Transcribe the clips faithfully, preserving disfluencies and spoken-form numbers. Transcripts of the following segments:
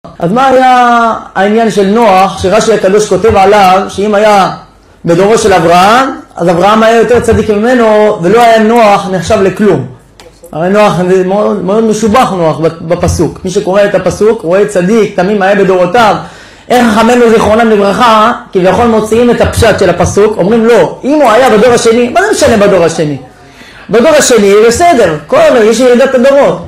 אז מה היה העניין של נוח, שרש"י הקדוש כותב עליו, שאם היה בדורו של אברהם, אז אברהם היה יותר צדיק ממנו, ולא היה נוח נחשב לכלום. הרי נוח, זה מאוד, מאוד משובח נוח בפסוק. מי שקורא את הפסוק, רואה צדיק, תמים היה בדורותיו. איך חכמינו זיכרונם לברכה, כביכול מוציאים את הפשט של הפסוק, אומרים לא, אם הוא היה בדור השני, מה זה משנה בדור השני? בדור השני, בסדר, כל יש ירידת הדורות.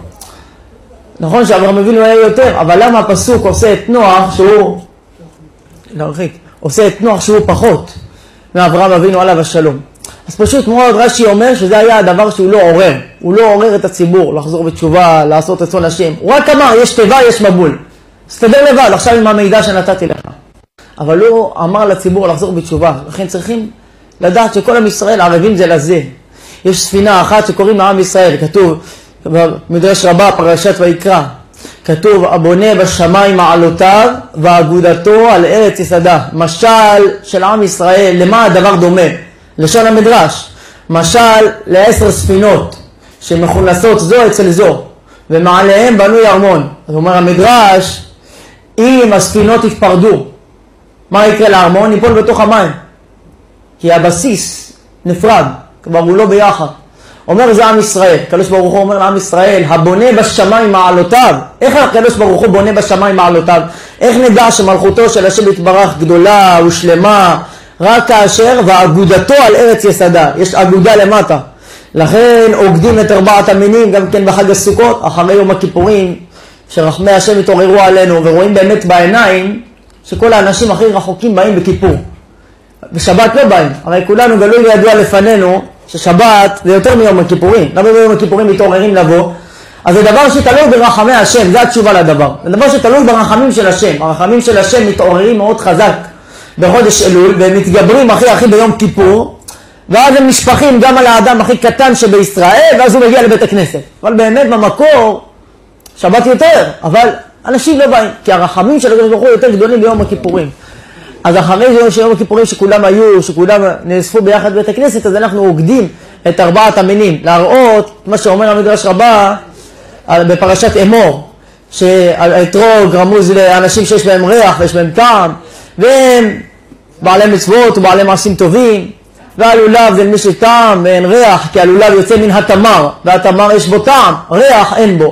נכון שאברהם אבינו היה יותר, אבל למה הפסוק עושה את נוח שהוא, להרחיק, עושה את נוח שהוא פחות מאברהם אבינו עליו השלום? אז פשוט מאוד רש"י אומר שזה היה הדבר שהוא לא עורר, הוא לא עורר את הציבור לחזור בתשובה, לעשות רצון השם. הוא רק אמר, יש תיבה, יש מבול. סתדר לבד, עכשיו עם המידע שנתתי לך. אבל הוא אמר לציבור לחזור בתשובה, לכן צריכים לדעת שכל עם ישראל ערבים זה לזה. יש ספינה אחת שקוראים לה עם ישראל, כתוב במדרש רבה, פרשת ויקרא, כתוב, הבונה בשמיים מעלותיו ואגודתו על ארץ יסדה. משל של עם ישראל, למה הדבר דומה? לשון המדרש, משל לעשר ספינות שמכונסות זו אצל זו, ומעליהם בנוי ארמון. זאת אומרת, המדרש, אם הספינות יתפרדו, מה יקרה לארמון? ניפול בתוך המים. כי הבסיס נפרד, כבר הוא לא ביחד. אומר זה עם ישראל, הקדוש ברוך הוא אומר לעם ישראל, הבונה בשמיים מעלותיו. איך הקדוש ברוך הוא בונה בשמיים מעלותיו? איך נדע שמלכותו של השם יתברך גדולה ושלמה, רק כאשר ואגודתו על ארץ יסדה, יש אגודה למטה. לכן עוקדים את ארבעת המינים גם כן בחג הסוכות, אחרי יום הכיפורים, שרחמי השם התעוררו עלינו, ורואים באמת בעיניים שכל האנשים הכי רחוקים באים בכיפור. בשבת לא באים, הרי כולנו גלוי וידוע לפנינו ששבת זה יותר מיום הכיפורים. למה ביום הכיפורים מתעוררים לבוא? אז זה דבר שתלוי ברחמי השם, זה התשובה לדבר. זה דבר שתלוי ברחמים של השם. הרחמים של השם מתעוררים מאוד חזק בחודש אלול, והם מתגברים הכי הכי ביום כיפור, ואז הם נשפכים גם על האדם הכי קטן שבישראל, ואז הוא מגיע לבית הכנסת. אבל באמת במקור, שבת יותר, אבל אנשים לא באים, כי הרחמים של הקדוש ברוך הוא יותר גדולים ביום הכיפורים. אז אחרי זה של יום הכיפורים שכולם היו, שכולם נאספו ביחד בבית הכנסת, אז אנחנו עוקדים את ארבעת המינים, להראות מה שאומר המדרש רבה בפרשת אמור, שהאתרוג רמוז לאנשים שיש בהם ריח ויש בהם טעם, והם בעלי מצוות ובעלי מעשים טובים, והלולב זה למי שטעם ואין ריח, כי הלולב יוצא מן התמר, והתמר יש בו טעם, ריח אין בו,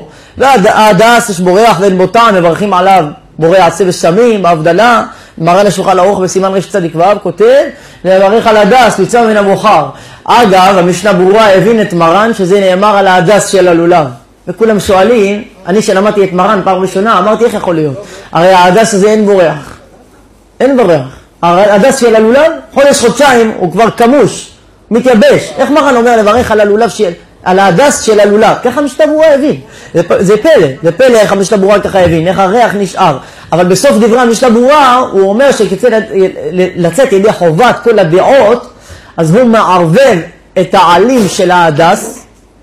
וההדס יש בו ריח ואין בו טעם, מברכים עליו בורא עצי ושמים, בהבדלה. מרן השולחן ערוך בסימן רש צדיק ואב כותב, לברך על הדס, יצא מן המאוחר. אגב, המשנה ברורה הבין את מרן שזה נאמר על הדס של הלולב. וכולם שואלים, אני שלמדתי את מרן פעם ראשונה, אמרתי איך יכול להיות? הרי הדס הזה אין בו ריח. אין בו ריח. הדס של הלולב, חודש חודשיים הוא כבר כמוש, מתייבש. איך מרן אומר לברך על הלולב של... על הדס של הלולב? ככה המשנה ברורה הבין. זה, זה פלא, זה פלא איך המשנה ברורה ככה הבין, איך הריח נשאר. אבל בסוף דברי המשנה ברורה הוא אומר שכדי לצאת ידי חובת כל הדעות, אז הוא מערבב את העלים של ההדס,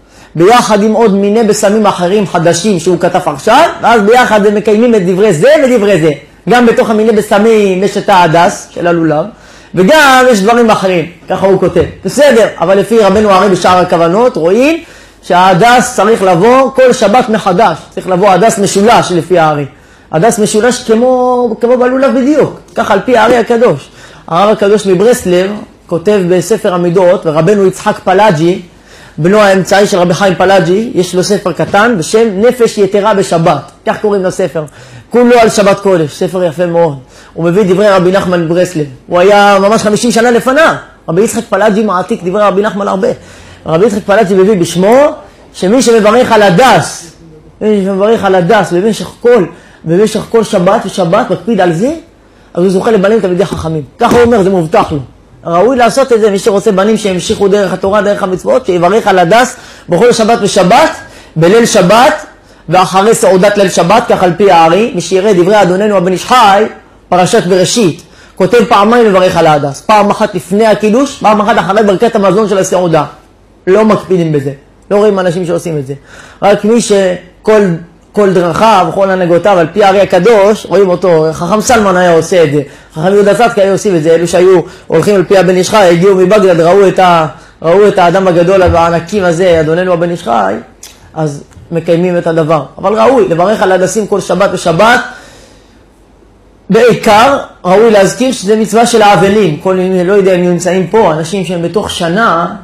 ביחד עם עוד מיני בשמים אחרים חדשים שהוא כתב עכשיו, ואז ביחד הם מקיימים את דברי זה ודברי זה. גם בתוך המיני בשמים יש את ההדס של הלולב, וגם יש דברים אחרים, ככה הוא כותב. בסדר, אבל לפי רבנו הרי בשער הכוונות רואים שההדס צריך לבוא כל שבת מחדש, צריך לבוא הדס משולש לפי הארי. הדס משולש כמו, כמו בלולב בדיוק, ככה על פי הארי הקדוש. הרב הקדוש מברסלב כותב בספר המידות, ורבנו יצחק פלאג'י, בנו האמצעי של רבי חיים פלאג'י, יש לו ספר קטן בשם נפש יתרה בשבת, כך קוראים לספר. כולו על שבת קודש, ספר יפה מאוד. הוא מביא דברי רבי נחמן מברסלב. הוא היה ממש חמישים שנה לפניו. רבי יצחק פלאג'י מעתיק דברי רבי נחמן הרבה. רבי יצחק פלאג'י מביא בשמו שמי שמברך על הדס, מי שמברך על הדס במשך כל, במשך כל שבת ושבת, מקפיד על זה, אז הוא זוכה לבנים תלמידי חכמים. ככה הוא אומר, זה מובטח לו. ראוי לעשות את זה, מי שרוצה בנים שהמשיכו דרך התורה, דרך המצוות, שיברך על הדס בכל שבת ושבת, בליל שבת, ואחרי סעודת ליל שבת, כך על פי הארי, מי שיראה דברי אדוננו הבן איש חי, פרשת בראשית, כותב פעמיים לברך על ההדס, פעם אחת לפני הקידוש, פעם אחת אחרי ברכת המזון של הסעודה. לא מקפידים בזה, לא רואים אנשים שעושים את זה. רק מי שכל כל דרכיו, כל הנהגותיו, על פי הארי הקדוש, רואים אותו, חכם סלמן היה עושה את זה, חכם יהודה צדקה היה עושים את זה, אלו שהיו הולכים על פי הבן איש חי, הגיעו מבגדד, ראו את, ה, ראו את האדם הגדול והענקים הזה, אדוננו הבן איש חי, אז מקיימים את הדבר. אבל ראוי לברך על הדסים כל שבת ושבת, בעיקר ראוי להזכיר שזה מצווה של האבלים. כל מי, לא יודע אם נמצאים פה, אנשים שהם בתוך שנה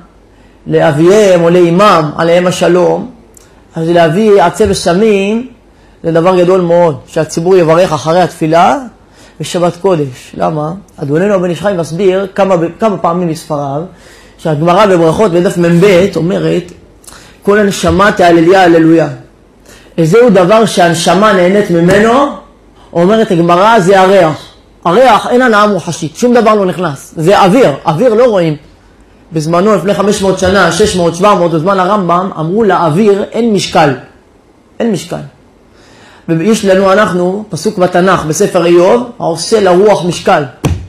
לאביהם או לאמם, עליהם השלום, אז להביא עצי ושמים זה דבר גדול מאוד, שהציבור יברך אחרי התפילה בשבת קודש. למה? אדוננו בן איש חי מסביר כמה, כמה פעמים מספריו, שהגמרא בברכות בדף מ"ב אומרת, כל הנשמה תהלליה הללויה. זהו דבר שהנשמה נהנית ממנו, אומרת הגמרא, זה הריח. הריח אין הנאה מוחשית, שום דבר לא נכנס. זה אוויר, אוויר לא רואים. בזמנו, לפני חמש מאות שנה, שש מאות, שבע מאות, בזמן הרמב"ם, אמרו לאוויר אין משקל. אין משקל. ויש לנו אנחנו, פסוק בתנ"ך, בספר איוב, העושה לרוח משקל.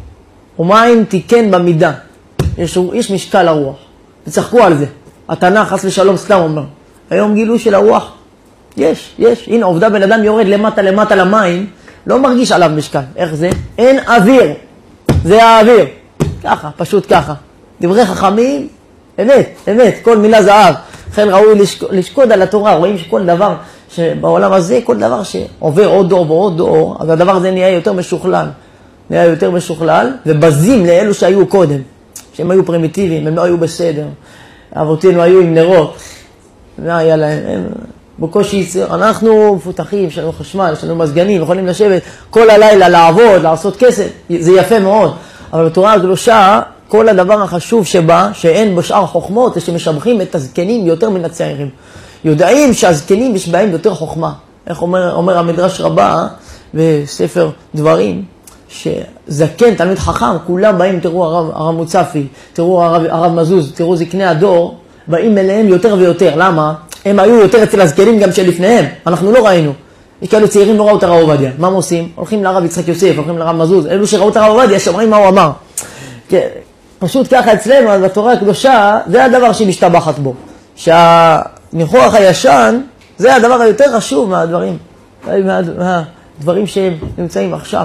ומים תיקן במידה. יש, יש משקל לרוח. תצחקו על זה. התנ"ך, חס ושלום, סתם אומר. היום גילו של הרוח, יש, יש. הנה, עובדה בן אדם יורד למטה למטה למים, לא מרגיש עליו משקל. איך זה? אין אוויר. זה האוויר. ככה, פשוט ככה. דברי חכמים, אמת, אמת, כל מילה זהב. לכן ראוי לשק... לשקוד על התורה. רואים שכל דבר שבעולם הזה, כל דבר שעובר עוד דור ועוד דור, אז הדבר הזה נהיה יותר משוכלל. נהיה יותר משוכלל, ובזים לאלו שהיו קודם. שהם היו פרימיטיביים, הם לא היו בסדר. אבותינו היו עם נרות. מה היה להם? הם... בקושי יצר, אנחנו מפותחים, יש לנו חשמל, יש לנו מזגנים, יכולים לשבת כל הלילה לעבוד, לעשות כסף, זה יפה מאוד. אבל בתורה הקדושה, כל הדבר החשוב שבה, שאין בשאר חוכמות, זה שמשבחים את הזקנים יותר מן הצעירים. יודעים שהזקנים יש בהם יותר חוכמה. איך אומר, אומר המדרש רבה בספר דברים, שזקן, תלמיד חכם, כולם באים, תראו הרב, הרב מוצפי, תראו הרב, הרב מזוז, תראו זקני הדור, באים אליהם יותר ויותר. למה? הם היו יותר אצל הזקנים גם שלפניהם, אנחנו לא ראינו. יש כאלו צעירים לא ראו את הרב עובדיה. מה הם עושים? הולכים לרב יצחק יוסף, הולכים לרב מזוז. אלו שראו את הרב עובדיה, שומעים מה הוא אמר. פשוט ככה אצלנו, אז בתורה הקדושה, זה הדבר שהיא משתבחת בו. שהניחוח הישן, זה הדבר היותר חשוב מהדברים. מהדברים שהם נמצאים עכשיו.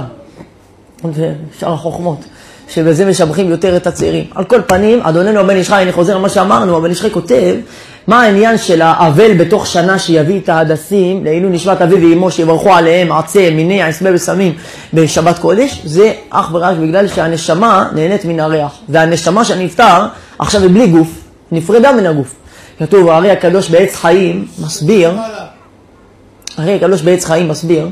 שאר החוכמות. שבזה משבחים יותר את הצעירים. על כל פנים, אדוננו בן איש חי, אני חוזר על מה שאמרנו, בן איש חי כותב, מה העניין של האבל בתוך שנה שיביא את ההדסים, לעילוי נשמת אבי ואמו שיברכו עליהם עצי, מיני, עשבי וסמים בשבת קודש, זה אך ורק בגלל שהנשמה נהנית מן הריח. והנשמה שנפטר, עכשיו היא בלי גוף, נפרדה מן הגוף. כתוב, הרי הקדוש בעץ חיים מסביר, הרי הקדוש בעץ חיים מסביר,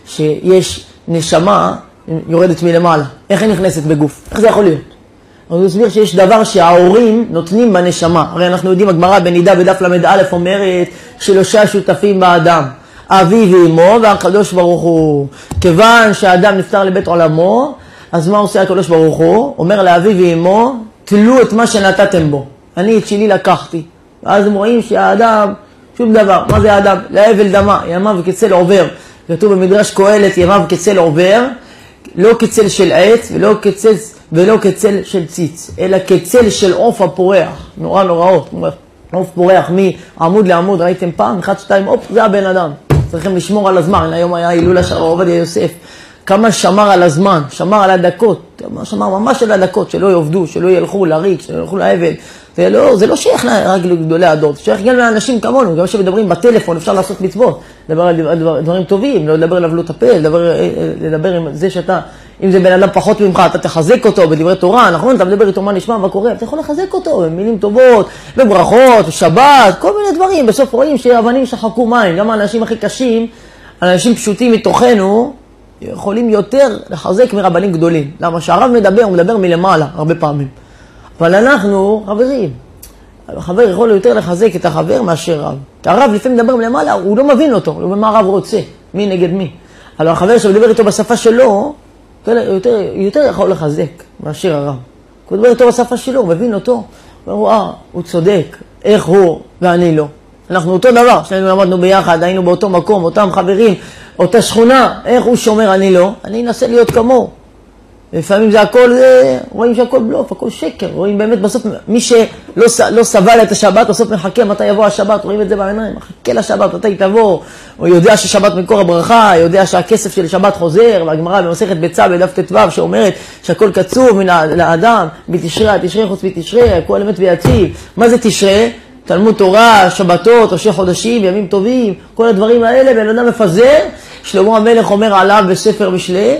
שיש נשמה יורדת מלמעלה. איך היא נכנסת בגוף? איך זה יכול להיות? הוא מסביר שיש דבר שההורים נותנים בנשמה. הרי אנחנו יודעים, הגמרא בנידה בדף למד א' אומרת שלושה שותפים באדם. אבי ואמו והקדוש ברוך הוא. כיוון שהאדם נפטר לבית עולמו, אז מה עושה הקדוש ברוך הוא? אומר לאבי ואמו, תלו את מה שנתתם בו. אני את שלי לקחתי. ואז הם רואים שהאדם, שום דבר. מה זה האדם? להבל דמה, ימיו כצל עובר. כתוב במדרש קהלת, ימיו כצל עובר, לא כצל של עץ ולא כצל... ולא כצל של ציץ, אלא כצל של עוף הפורח, נורא נוראות, עוף פורח מעמוד לעמוד, ראיתם פעם, אחד, שתיים, עוף, זה הבן אדם. צריכים לשמור על הזמן, היום היה הילולה של הרב עובדיה יוסף, כמה שמר על הזמן, שמר על הדקות, שמר ממש על הדקות, שלא יעבדו, שלא ילכו לריק, שלא ילכו לאבל, זה לא, זה לא שייך רק לגדולי הדור, זה שייך גם לאנשים כמונו, גם שמדברים בטלפון, אפשר לעשות מצוות, לדבר על דבר, דברים טובים, לא לדבר אליו לא טפל, לדבר, לדבר עם זה שאתה, אם זה בן אדם פחות ממך, אתה תחזק אותו בדברי תורה, נכון? אתה מדבר איתו מה נשמע, מה קורה, אתה יכול לחזק אותו במילים טובות, בברכות, בשבת, כל מיני דברים. בסוף רואים שאבנים שחקו מים, גם האנשים הכי קשים, אנשים פשוטים מתוכנו, יכולים יותר לחזק מרבנים גדולים. למה שהרב מדבר, הוא מדבר מלמעלה, הרבה פעמים. אבל אנחנו חברים. החבר יכול יותר לחזק את החבר מאשר רב. הרב לפעמים מדבר מלמעלה, הוא לא מבין אותו, לא מבין מה הרב רוצה, מי נגד מי. אבל החבר שמדבר איתו בשפה שלו, יותר, יותר יכול לחזק מאשר הרב. הוא מדבר איתו בשפה שלו, הוא מבין אותו, הוא אומר, אה, הוא צודק, איך הוא ואני לא. אנחנו אותו דבר, שנינו למדנו ביחד, היינו באותו מקום, אותם חברים, אותה שכונה, איך הוא שומר, אני לא, אני אנסה להיות כמוהו. לפעמים זה הכל, זה, רואים שהכל בלוף, הכל שקר, רואים באמת בסוף, מי שלא לא סבל את השבת, בסוף מחכה מתי יבוא השבת, רואים את זה בעיניים, מחכה לשבת, מתי תבוא, הוא יודע ששבת מקור הברכה, יודע שהכסף של שבת חוזר, והגמרא במסכת ביצה בדף ט"ו שאומרת שהכל קצוב מן האדם, בתשרי, תשרי חוץ בתשרי, הכל אמת ויציב. מה זה תשרי? תלמוד תורה, שבתות, ראשי חודשים, ימים טובים, כל הדברים האלה, בן אדם מפזר, שלמה המלך אומר עליו בספר משלי,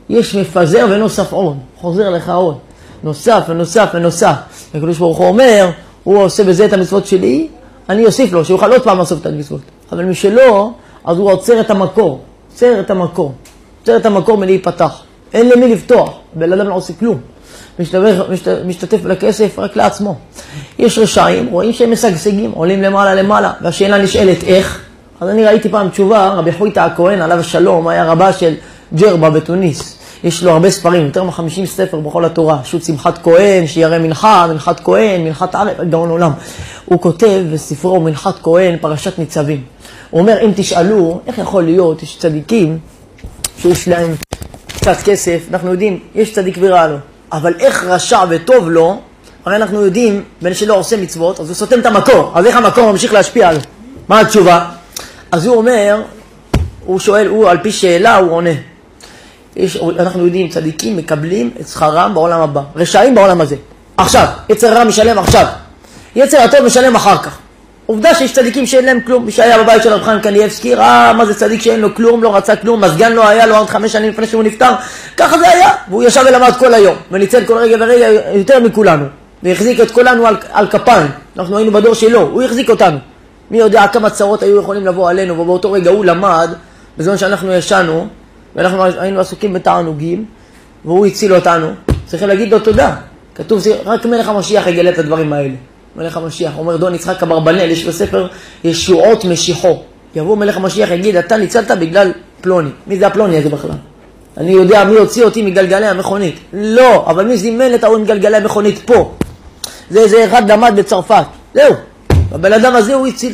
יש מפזר ונוסף עוד, חוזר לך עוד, נוסף ונוסף ונוסף. הקדוש ברוך הוא אומר, הוא עושה בזה את המצוות שלי, אני אוסיף לו, שיוכל עוד פעם לעשות את המצוות. אבל מי שלא, אז הוא עוצר את המקור, עוצר את המקור, עוצר את המקור מלהיפתח. אין למי לפתוח, בן אדם לא עושה כלום. משתתף, משתתף לכסף רק לעצמו. יש רשעים, רואים שהם משגשגים, עולים למעלה למעלה, והשאלה נשאלת איך. אז אני ראיתי פעם תשובה, רבי חויטה הכהן, עליו השלום, היה רבה של ג'רבה בתוניס. יש לו הרבה ספרים, יותר מ-חמישים ספר בכל התורה. שו"ת שמחת כהן, שירא מנחה, מנחת כהן, מנחת ערב, גאון עולם. הוא כותב בספרו מנחת כהן, פרשת ניצבים. הוא אומר, אם תשאלו, איך יכול להיות, יש צדיקים שיש להם קצת כסף, אנחנו יודעים, יש צדיק ורע לו. אבל איך רשע וטוב לו, הרי אנחנו יודעים, בין שלא עושה מצוות, אז הוא סותם את המקור. אז איך המקור ממשיך להשפיע עליו? מה התשובה? אז הוא אומר, הוא שואל, הוא על פי שאלה, הוא עונה. יש, אנחנו יודעים, צדיקים מקבלים את שכרם בעולם הבא, רשעים בעולם הזה. עכשיו, יצר רע משלם עכשיו, יצר הטוב משלם אחר כך. עובדה שיש צדיקים שאין להם כלום. מי שהיה בבית של רב חיים קניאבסקי, ראה מה זה צדיק שאין לו כלום, לא רצה כלום, מזגן לא היה לו עד חמש שנים לפני שהוא נפטר. ככה זה היה, והוא ישב ולמד כל היום, וניצל כל רגע ורגע יותר מכולנו, והחזיק את כולנו על, על כפיים. אנחנו היינו בדור שלו, הוא החזיק אותנו. מי יודע כמה צרות היו יכולים לבוא עלינו, ובאותו רגע הוא למד, בזמן שאנחנו ישנו, ואנחנו היינו עסוקים בתענוגים, והוא הציל אותנו. צריכים להגיד לו תודה. כתוב, רק מלך המשיח יגלה את הדברים האלה. מלך המשיח, אומר דון יצחק אברבנאל, יש בספר ישועות משיחו. יבוא מלך המשיח יגיד, אתה ניצלת בגלל פלוני. מי זה הפלוני הזה בכלל? אני יודע מי הוציא אותי מגלגלי המכונית. לא, אבל מי זימן את ההוא מגלגלי המכונית פה? זה איזה אחד למד בצרפת. זהו. הבן אדם הזה הוא הציל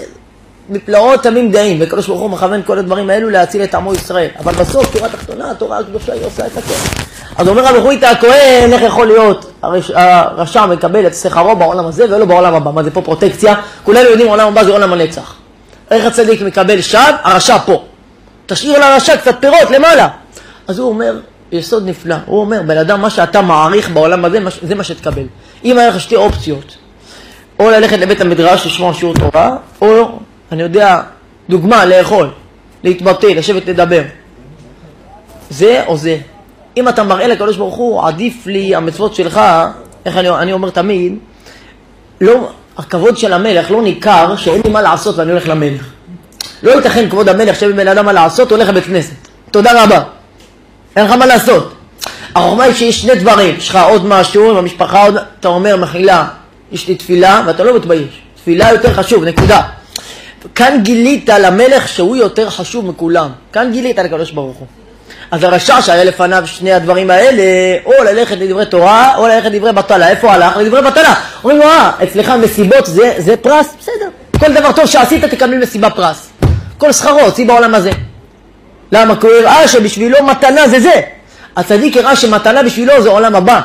מפלאות תמים דעים, וקדוש ברוך הוא מכוון כל הדברים האלו להציל את עמו ישראל. אבל בסוף תורה תחתונה, התורה הקדושה היא עושה את הכל. אז אומר רבי חויטה הכהן, איך יכול להיות הרש... הרשע מקבל את שכרו בעולם הזה ולא בעולם הבא? מה זה פה פרוטקציה? כולנו יודעים עולם הבא זה עולם הנצח. איך הצדיק מקבל שב? הרשע פה. תשאיר לרשע קצת פירות למעלה. אז הוא אומר, יסוד נפלא, הוא אומר, בן אדם, מה שאתה מעריך בעולם הזה, זה מה שתקבל. אם היה לך שתי אופציות, או ללכת לבית המדרש לשמוע שיעור תורה, או, אני יודע, דוגמה, לאכול, להתבטא, לשבת לדבר. זה או זה. אם אתה מראה לקדוש ברוך הוא, עדיף לי המצוות שלך, איך אני, אני אומר תמיד, לא, הכבוד של המלך לא ניכר שאין לי מה לעשות ואני הולך למלך. לא ייתכן כבוד המלך שבן אדם מה לעשות, הולך לבית כנסת. תודה רבה. אין לך מה לעשות. החוכמה היא שיש שני דברים, יש לך עוד משהו, עם המשפחה עוד, אתה אומר מחילה, יש לי תפילה ואתה לא מתבייש. תפילה יותר חשוב, נקודה. כאן גילית למלך שהוא יותר חשוב מכולם. כאן גילית לקדוש ברוך הוא. אז הרשע שהיה לפניו שני הדברים האלה, או ללכת לדברי תורה, או ללכת לדברי בטלה. איפה הלך? לדברי בטלה. אומרים לו, אה, אצלך מסיבות זה, זה פרס? בסדר. כל דבר טוב שעשית תקבל מסיבה פרס. כל שכרו, הוציא בעולם הזה. למה? כי הוא הראה שבשבילו מתנה זה זה. הצדיק הראה שמתנה בשבילו זה עולם הבא.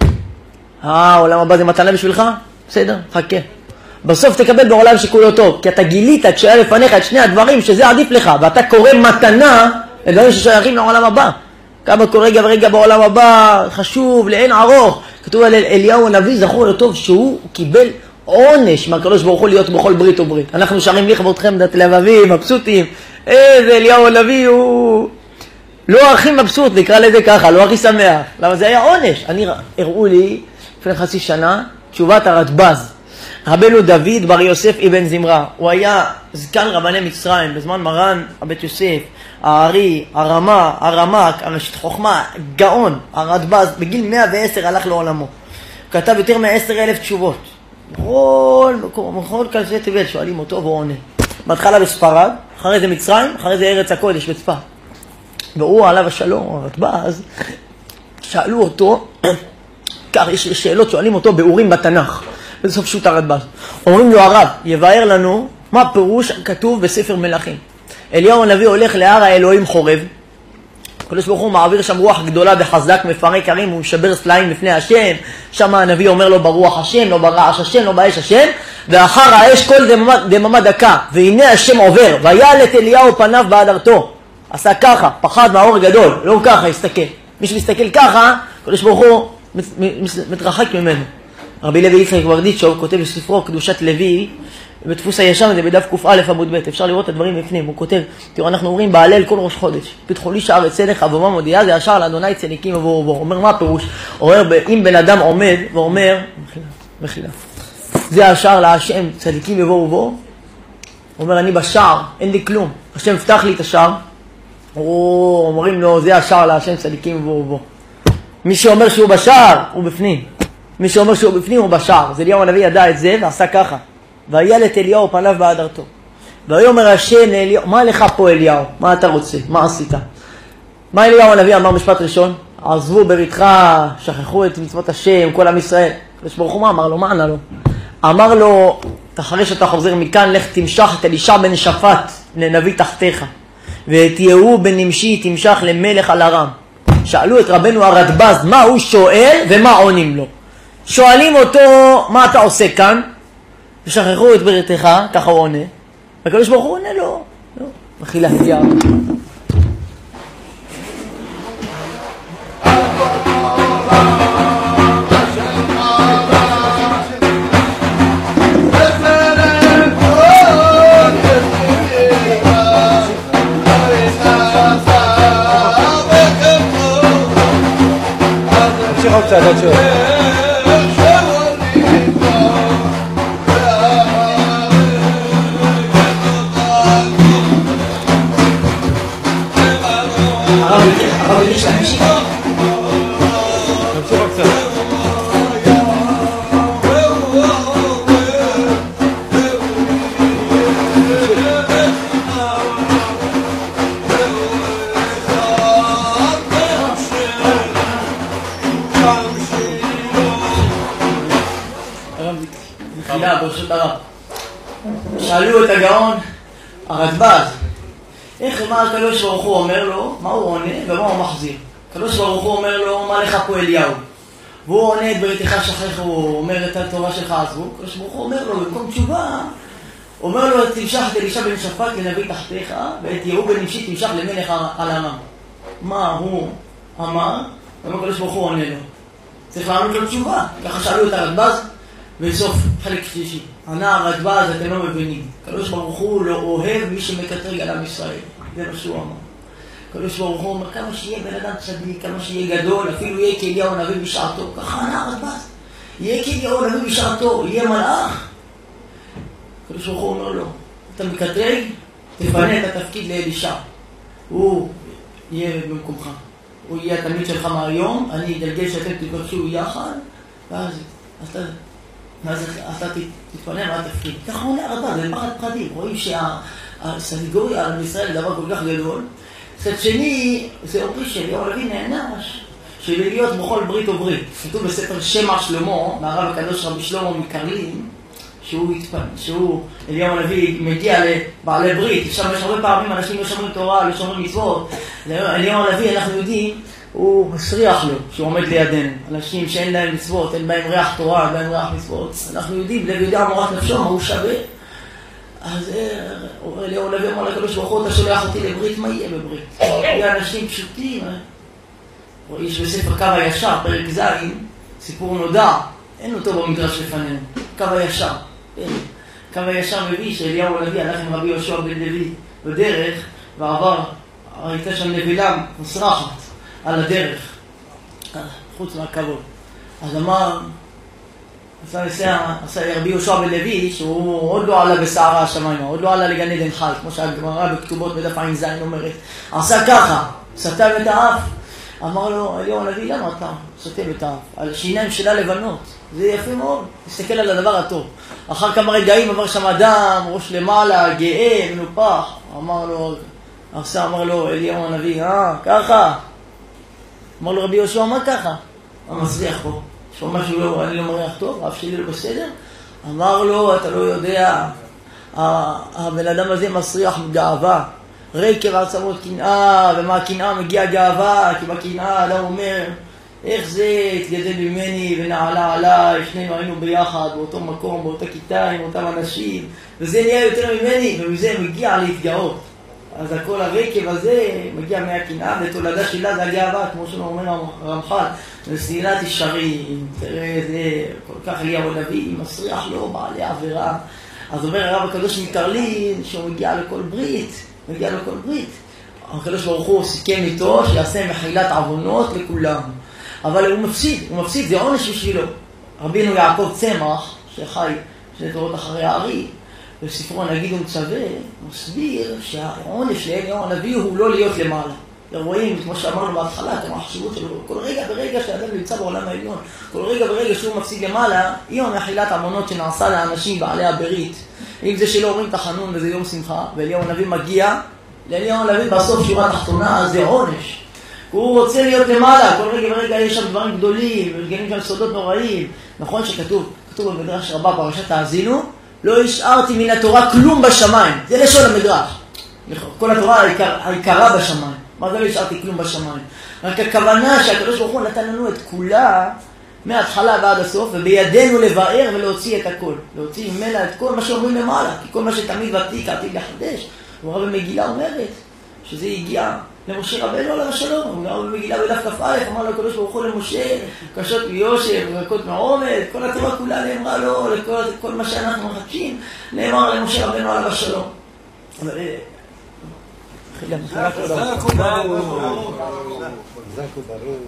אה, עולם הבא זה מתנה בשבילך? בסדר, חכה. בסוף תקבל בעולם שכולו טוב, כי אתה גילית כשהיה לפניך את שני הדברים שזה עדיף לך, ואתה קורא מתנה לדברים ששייכים לעולם הבא. כמה כל רגע ורגע בעולם הבא חשוב, לאין ארוך. כתוב על אליהו הנביא, זכור לו טוב, שהוא קיבל עונש מהקדוש ברוך הוא להיות בכל ברית וברית. אנחנו שרים לכבודכם דת לבבים, מבסוטים. איזה אליהו הנביא הוא לא הכי מבסוט, נקרא לזה ככה, לא הכי שמח. למה זה היה עונש? אני, הראו לי לפני חצי שנה תשובת הרדב"ז. רבנו דוד בר יוסף אבן זמרה, הוא היה זקן רבני מצרים בזמן מרן הבית יוסף, הארי, הרמה, הרמק, הרשת חוכמה, גאון, הרדב"ז, בגיל מאה ועשר הלך לעולמו. כתב יותר מ-עשרת אלפים תשובות. בכל מקום, בכל קלפי תבל שואלים אותו והוא עונה. בהתחלה בספרד, אחרי זה מצרים, אחרי זה ארץ הקודש בצפת. והוא עליו השלום, הרדב"ז, שאלו אותו, כך יש שאלות, שואלים אותו באורים בתנ"ך. בסוף שו"ת הרדב"ז. אומרים לו הרב, יבאר לנו מה פירוש כתוב בספר מלכים. אליהו הנביא הולך להר האלוהים חורב. הקדוש ברוך הוא מעביר שם רוח גדולה וחזק, מפרק הרים ומשבר סלעים לפני השם. שם הנביא אומר לו ברוח השם, לא ברעש השם, לא באש השם. ואחר האש כל דממה, דממה דקה. והנה השם עובר, ויעל את אליהו פניו בהדרתו. עשה ככה, פחד מהאור גדול, לא ככה, הסתכל. מי שמסתכל ככה, הקדוש ברוך הוא מתרחק ממנו. רבי לוי יצחק ברדיצ'וב כותב בספרו קדושת לוי, בדפוס הישן זה בדף ק"א עמוד ב', אפשר לראות את הדברים בפנים, הוא כותב, תראו, אנחנו אומרים בהלל כל ראש חודש, פתחו לי שערי צדק, אבומה מודיעה, זה השער לאדוני צדיקים עבור עבור. אומר מה הפירוש? אומר, אם בן אדם עומד ואומר, מחילה, מחילה, זה השער להשם צדיקים עבור עבור, אומר אני בשער, אין לי כלום, השם פתח לי את השער, אומרים לו זה השער להשם צדיקים עבור עבור. מי שאומר שהוא בשער, הוא בפנים. מי שאומר שהוא בפנים, הוא בשער. אז אליהו הנביא ידע את זה ועשה ככה. וילת אליהו פניו בהדרתו. ויאמר השם לאליהו, מה לך פה אליהו? מה אתה רוצה? מה עשית? מה אליהו הנביא אמר משפט ראשון? עזבו בריתך, שכחו את מצוות השם, כל עם ישראל. הקדוש ברוך הוא מה אמר לו? מה ענה לו? אמר לו, אחרי שאתה חוזר מכאן, לך תמשך את אלישע בן שפט לנביא תחתיך. ואת יהוא בן נמשי תמשך למלך על ארם. שאלו את רבנו הרדב"ז מה הוא שואל ומה עונים לו. שואלים אותו מה אתה עושה כאן, ושכחו את בריתך, ככה הוא עונה. והקדוש ברוך הוא עונה לו, לא, מחילה אליהו. תמשיך עוד קצת, עוד שואל. ברשות הרב. שאלו את הגאון הרדב"ז, איך מה הקדוש ברוך הוא אומר לו, מה הוא עונה ומה הוא מחזיר. הקדוש ברוך הוא אומר לו, מה לך פה אליהו? והוא עונה את בריתך שכח, הוא אומר את התורה שלך עזבו. הקדוש ברוך הוא אומר לו, במקום תשובה, אומר לו, תמשך את אלישע בן שפט לנביא תחתיך, ואת יהוא בן נמשי תמשך למלך על ארם. מה הוא אמר? ומה הקדוש ברוך הוא עונה לו? צריך לענות לו תשובה. ככה שאלו את הרדב"ז, בסוף חלק שלישי, ענה הרדב"ז, אתם לא מבינים. הקדוש ברוך הוא לא אוהב מי שמקטרג על עם ישראל. זה מה שהוא אמר. הקדוש ברוך הוא אומר, כמה שיהיה בן אדם צדיק, כמה שיהיה גדול, אפילו יהיה כאליהו הנביא בשעתו. ככה ענה הרדב"ז. יהיה כאליהו הנביא בשעתו, יהיה מלאך. הקדוש ברוך הוא אומר לו, אתה מקטרג, תפנה את התפקיד לאלישע. הוא יהיה במקומך. הוא יהיה התלמיד שלך מהיום, אני אדלגל שאתם תפגשו יחד, ואז אתה... אז אתה תתפנה מהתפקיד. ככה עונה הרדב"ז, זה פחד פחדים. רואים שהסניגוריה על ישראל זה דבר כל כך גדול. קצת שני, זה אומרי שאליהו הנביא נענש, שלהיות בכל ברית וברית. כתוב בספר שמע שלמה, מהרב הקדוש רבי שלמה מקרלין, שהוא התפנה, שהוא, אליהו הנביא מגיע לבעלי ברית. שם יש הרבה פעמים אנשים לא שומרים תורה, לא שומרים מצוות. אליהו הנביא, אנחנו יודעים, הוא מסריח לו שהוא עומד לידינו. אנשים שאין להם מצוות, אין בהם ריח תורה, אין בהם ריח מצוות. אנחנו יודעים, לב יודע מורת נפשו, מה הוא שווה. אז אליהו הנביא אמר לקדוש ברוך הוא, אתה שולח אותי לברית, מה יהיה בברית? יהיה אנשים פשוטים. יש בספר קו הישר, פרק ז', סיפור נודע, אין אותו במדרש לפנינו. קו הישר. קו הישר מביא שאליהו הנביא הלך עם רבי יהושע בן לוי בדרך, ועבר, הייתה שם נבילה מסרחת על הדרך, חוץ מהכבוד. אז אמר, עשה רבי יהושע בן לוי, שהוא עוד לא עלה בסערה השמיימה, עוד לא עלה לגן עדן חי, כמו שהגמרא בכתובות בדף עין זין אומרת. עשה ככה, סתם את האף. אמר לו, אליהו הנביא, למה אתה סתם את האף? על שיניים שלה לבנות. זה יפה מאוד, תסתכל על הדבר הטוב. אחר כמה רגעים עבר שם אדם, ראש למעלה, גאה, מנופח. אמר לו, עשה, אמר לו, אליהו הנביא, אה, ככה. אמר לו רבי יהושע, מה ככה? המסריח פה. יש לו משהו, לא, אני לא מריח טוב, אף שלי לא בסדר. אמר לו, אתה לא יודע, הבן אדם הזה מסריח מגאווה. רקב עצמות קנאה, ומה הקנאה מגיעה גאווה, כי בקנאה אדם אומר, איך זה התגדל ממני ונעלה עליי, שנינו היינו ביחד באותו מקום, באותה כיתה, עם אותם אנשים, וזה נהיה יותר ממני, ומזה מגיע להתגאות. אז הכל הרקב הזה מגיע מהקנאה, ותולדה שלה זה הגאווה, כמו שאומר הרמח"ל, וסנאת ישרים. תראה, זה כל כך אליהו הנביא, מסריח לו בעלי עבירה. אז אומר הרב הקדוש מקרלין שהוא מגיע לכל ברית, מגיע לכל ברית. הקדוש ברוך הוא סיכם איתו שיעשה מחילת עוונות לכולם. אבל הוא מפסיד, הוא מפסיד, זה עונש בשבילו. רבינו יעקב צמח, שחי שני דורות אחרי הארי, בספרו נגיד ומצווה, מסביר שהעונש לאליהו הנביא הוא לא להיות למעלה. רואים, כמו שאמרנו בהתחלה, כמו החשיבות שלו, כל רגע ברגע שאדם נמצא בעולם העליון, כל רגע ברגע שהוא מפסיד למעלה, יום מחילת עוונות שנעשה לאנשים בעלי הברית. אם זה שלא אומרים תחנון וזה יום שמחה, ואליהו הנביא מגיע, לאליהו הנביא בסוף שורה תחתונה, זה עונש. הוא רוצה להיות למעלה, כל רגע ברגע יש שם דברים גדולים, ומגנים שם סודות נוראים. נכון שכתוב, כתוב במדרש רבה פרשת האזינו, לא השארתי מן התורה כלום בשמיים. זה לשון המדרש. כל התורה העיקרה בשמיים. מה זה לא השארתי כלום בשמיים? רק הכוונה שהקדוש ברוך הוא נתן לנו את כולה מההתחלה ועד הסוף, ובידינו לבאר ולהוציא את הכל. להוציא ממנה את כל מה שאומרים למעלה, כי כל מה שתמיד ותיק עתיד לחדש. הוא במגילה אומרת שזה הגיע למשה רבנו עליו השלום. הוא גם במגילה בדף כ"א, אמר לו הקדוש ברוך הוא למשה, קשות מיושב, רכות מעומד, כל התורה כולה נאמרה לו, לכל, כל מה שאנחנו מחדשים, נאמר למשה רבנו עליו השלום. אבל חזק וברוך. חזק וברוך.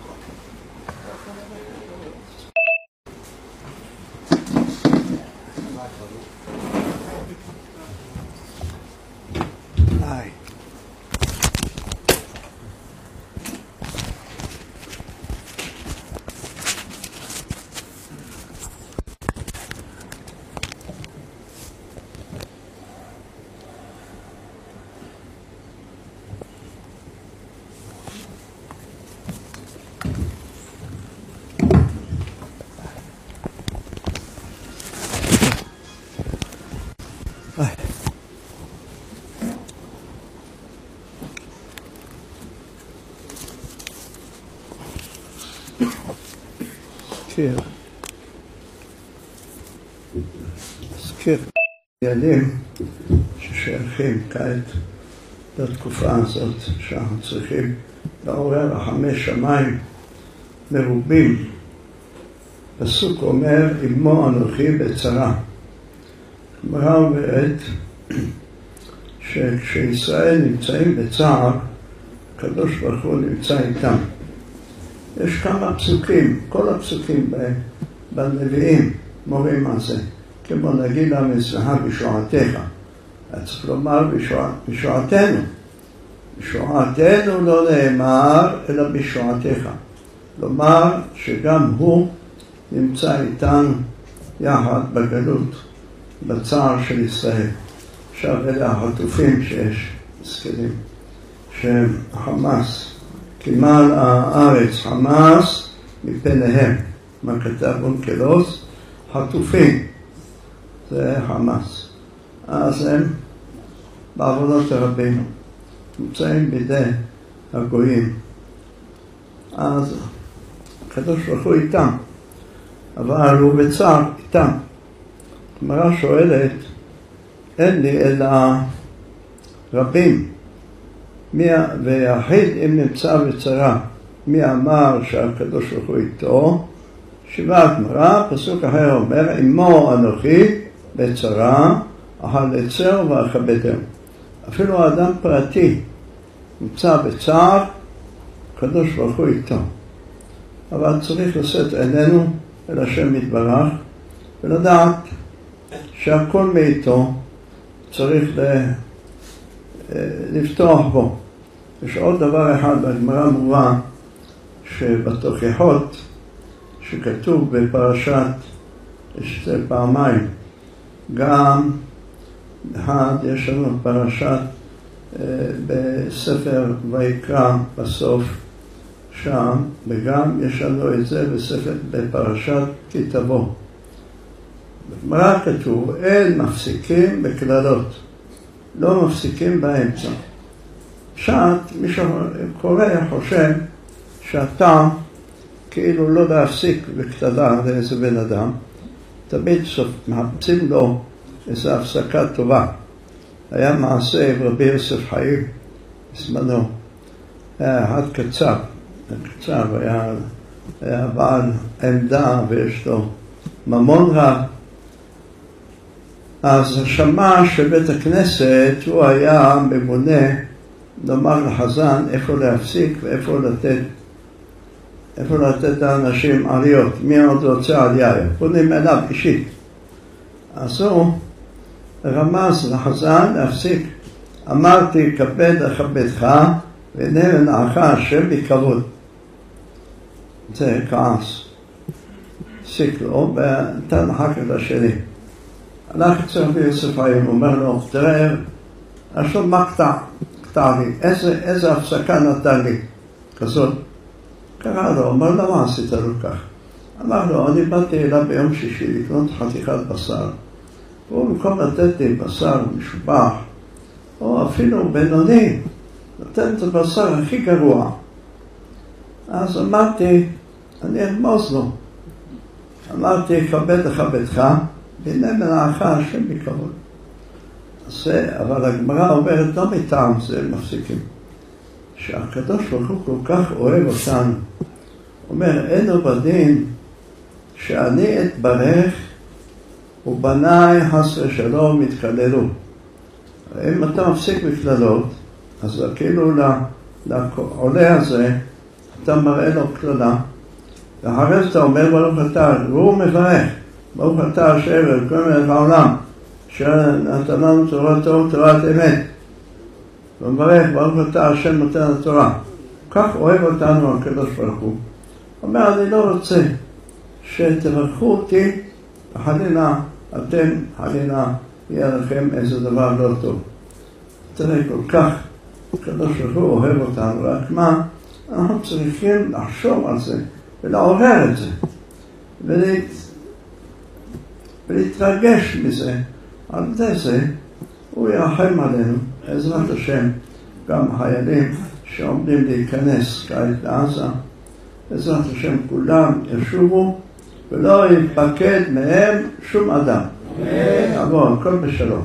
שיר. אזכיר ילדים ששייכים כעת לתקופה הזאת שאנחנו צריכים לעורר החמש שמיים מרובים. פסוק אומר, אמו אנוכי בצרה. הגמרא אומרת שכשישראל נמצאים בצער, הקדוש ברוך הוא נמצא איתם. יש כמה פסוקים, כל הפסוקים בנביאים מורים על זה. כמו נגיד להם אצלך בשועתך. צריך לומר בשועתנו. בשועתנו לא נאמר, אלא בשועתך. לומר שגם הוא נמצא איתנו יחד בגלות, בצער של ישראל. עכשיו אלה החטופים שיש, מסכנים, שהם חמאס. כמעל הארץ חמאס מפניהם. מה כתב אונקלוס? חטופים. זה חמאס. אז הם בעבודת רבינו. נמצאים בידי הגויים. אז הקדוש ברוך הוא איתם. אבל הוא בצער איתם. הגמרא שואלת, אין לי אלא רבים. מי, ויחיד אם נמצא בצרה, מי אמר שהקדוש ברוך הוא איתו? שיבה הגמרא, פסוק אחר אומר, אמו אנוכי בצרה, אחלצר ואכבדם. אפילו האדם פרטי נמצא בצער, הקדוש ברוך הוא איתו. אבל צריך לשאת עינינו אל השם יתברך, ולדעת שהכל מאיתו, צריך לפתוח בו. יש עוד דבר אחד בגמרא מובא שבתוכחות שכתוב בפרשת, יש זה פעמיים, גם אחד יש לנו פרשת בספר ויקרא בסוף שם, וגם יש לנו את זה בספר בפרשת כי תבוא. בגמרא כתוב אין מפסיקים בקללות, לא מפסיקים באמצע. פשט, מי שקורא חושב שהטעם כאילו לא להפסיק בקללה לאיזה בן אדם, תמיד מחפשים לו איזו הפסקה טובה. היה מעשה עם רבי יוסף חיים בזמנו, היה אחד קצב, קצב היה, היה בעל עמדה ויש לו ממון רב, אז שמע שבית הכנסת הוא היה ממונה לומר לחזן איפה להפסיק ואיפה לתת, איפה לתת לאנשים עליות, מי עוד רוצה עלייה, פונים אליו אישית. אז הוא רמז לחזן להפסיק. אמרתי כבד לכבדך והנה מנעך השם בכבוד. זה כעס. הפסיק לו ונתן אחר כך לשני. הלך אצל רבי יוסף חיים, אומר לו, תראה, יש לו מה קטע, קטע לי, איזה, איזה הפסקה נתן לי, כזאת. קרא לו, אומר לו, מה עשית לו כך? אמר לו, אני באתי אליו ביום שישי לקנות חתיכת בשר, והוא במקום לתת לי בשר משובח, או אפילו בינוני, נותן את הבשר הכי גרוע. אז אמרתי, אני ארמוז לו. אמרתי, כבד לכבדך, והנה מנעך השם בכבוד. אבל הגמרא אומרת, לא מטעם זה מפסיקים. שהקדוש ברוך הוא כל כך אוהב אותנו. אומר, אין הוא בדין שאני אתברך ובניי חס ושלום יתקללו. אם אתה מפסיק בכללות, אז כאילו לעולה הזה, אתה מראה לו כללה, ואחרי זה אתה אומר ברוך אתה, והוא מברך, ברוך אתה השם וכל מלך העולם, שנתן לנו תורה טוב, תורת אמת. ומברך, ברוך אתה השם נותן התורה. כך אוהב אותנו הקדוש ברוך הוא. אומר, אני לא רוצה שתברכו אותי, וחלילה, אתם, חלילה, יהיה לכם איזה דבר לא טוב. תראה, כל כך, הקדוש ברוך הוא אוהב אותנו, רק מה, אנחנו צריכים לחשוב על זה, ולעורר את זה, ולהת... ולהתרגש מזה. על ידי זה, הוא ירחם עלינו, בעזרת השם, גם חיילים שעומדים להיכנס כעת לעזה, בעזרת השם כולם ישובו, ולא יתפקד מהם שום אדם. יעבור, הכל בשלום.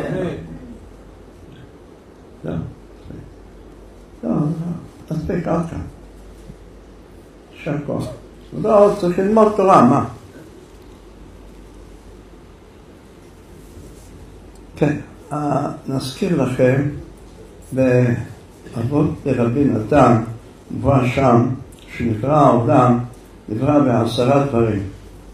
לא, לא, תספיק עד כאן. יישר כוח. לא, צריך ללמוד תורה, מה? כן, נזכיר לכם באבות רבי נתן, מובן שם, שנברא העולם, נברא בעשרה דברים.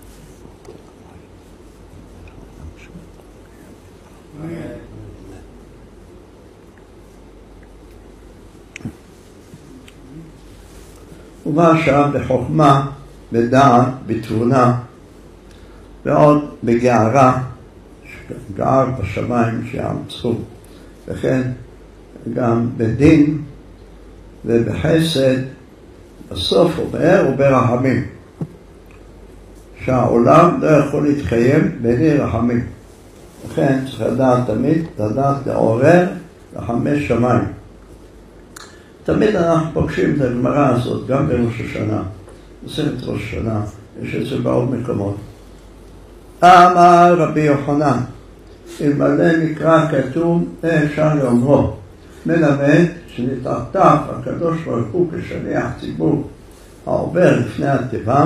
ובא שם בחוכמה, בדעת, בתבונה, ועוד בגערה, גער בשמיים שיאמצו, וכן גם בדין ובחסד, בסוף ובאר וברחמים, שהעולם לא יכול להתקיים בלי רחמים. לכן צריך לדעת תמיד, לדעת לעורר לחמש שמיים. תמיד אנחנו פוגשים את הגמרא הזאת, גם בראש השנה, בסרט ראש השנה, יש את זה בעוד מקומות. אמר רבי יוחנן, אלמלא מקרא כתוב, אפשר לאומרו, מלמד שנתעטף הקדוש ברוך הוא כשליח ציבור העובר לפני התיבה,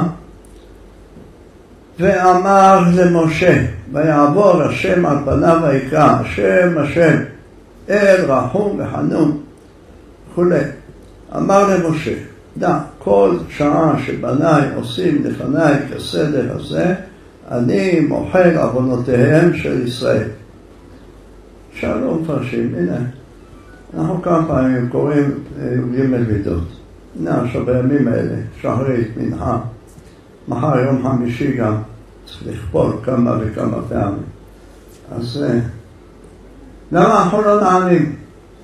ואמר למשה, ויעבור השם על פניו ויקרא, השם השם, אל רחום וחנון, וכולי. אמר למשה, דע, כל שעה שבניי עושים לפניי כסדר הזה, אני מוחל עוונותיהם של ישראל. שאלו מפרשים, הנה, אנחנו כמה פעמים קוראים ג' מידות. הנה, עכשיו בימים האלה, שחרית, מנחה, מחר יום חמישי גם, צריך לכפול כמה וכמה פעמים. אז למה אנחנו לא נענים?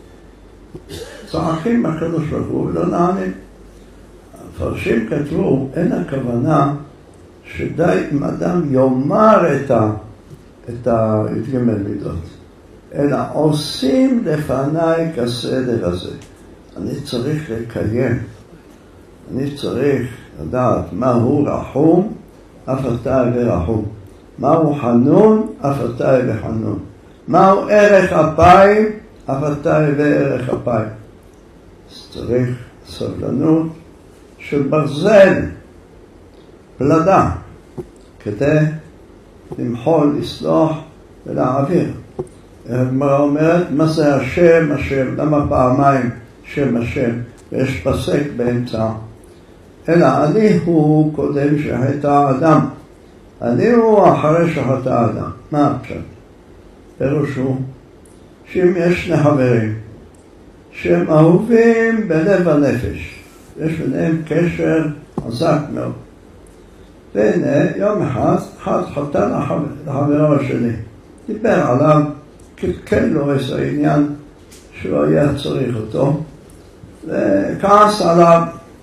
צועקים הקדוש ברוך הוא ולא נענים. המפרשים כתבו, אין הכוונה שדי אם אדם יאמר את ה... את ה-י"ג מידות, אלא עושים לפניי כסדר הזה. אני צריך לקיים, אני צריך לדעת מהו רחום, אף אתה ורחום. מהו חנון, אף אתה וחנון. מהו ערך אפיים, אף אתה וערך אפיים. אז צריך סבלנות של ברזל, פלדה, כדי למחול, לסלוח ולהעביר. הגמרא אומרת, מה זה השם, השם, למה פעמיים שם השם, ויש פסק באמצע. אלא אני הוא קודם שחטא האדם. אני הוא אחרי שחטא האדם. מה הפשט? פירוש הוא שאם יש שני חברים שהם אהובים בלב הנפש, יש ביניהם קשר עזק מאוד. והנה יום אחד, אחד חטא לחברו השני, דיבר עליו, קלקל לו איזה עניין שהוא היה צריך אותו, וכעס עליו,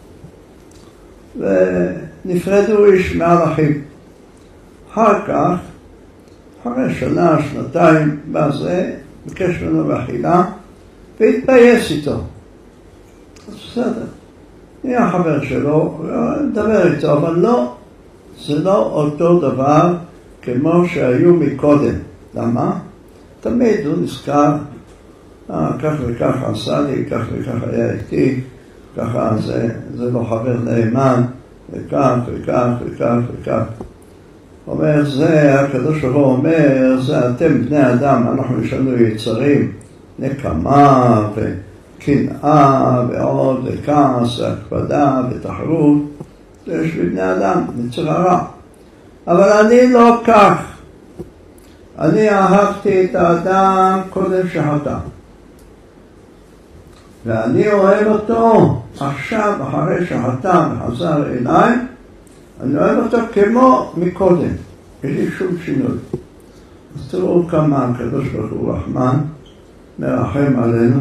ונפרדו איש מאחיו. אחר כך, אחרי שנה, שנתיים, בא זה, ביקש ממנו באכילה, והתבייס איתו. אז בסדר. אני החבר שלו, מדבר איתו, אבל לא, זה לא אותו דבר כמו שהיו מקודם. למה? תמיד הוא נזכר, אה, כך וכך עשה לי, כך וכך היה איתי, ככה זה, זה לא חבר נאמן, וכך וכך וכך וכך. אומר, זה, הקדוש ברוך הוא אומר, זה אתם בני אדם, אנחנו יש לנו יצרים, נקמה וקנאה ועוד וכעס והקפדה ותחרות, יש בני אדם, יצר הרע. אבל אני לא כך. אני אהבתי את האדם קודם שחטא. ואני אוהב אותו עכשיו, אחרי שחטא וחזר אליי, אני אוהב אותו כמו מקודם. יש לי שום שינוי. אז תראו כמה הקדוש ברוך הוא רחמן, מרחם עלינו,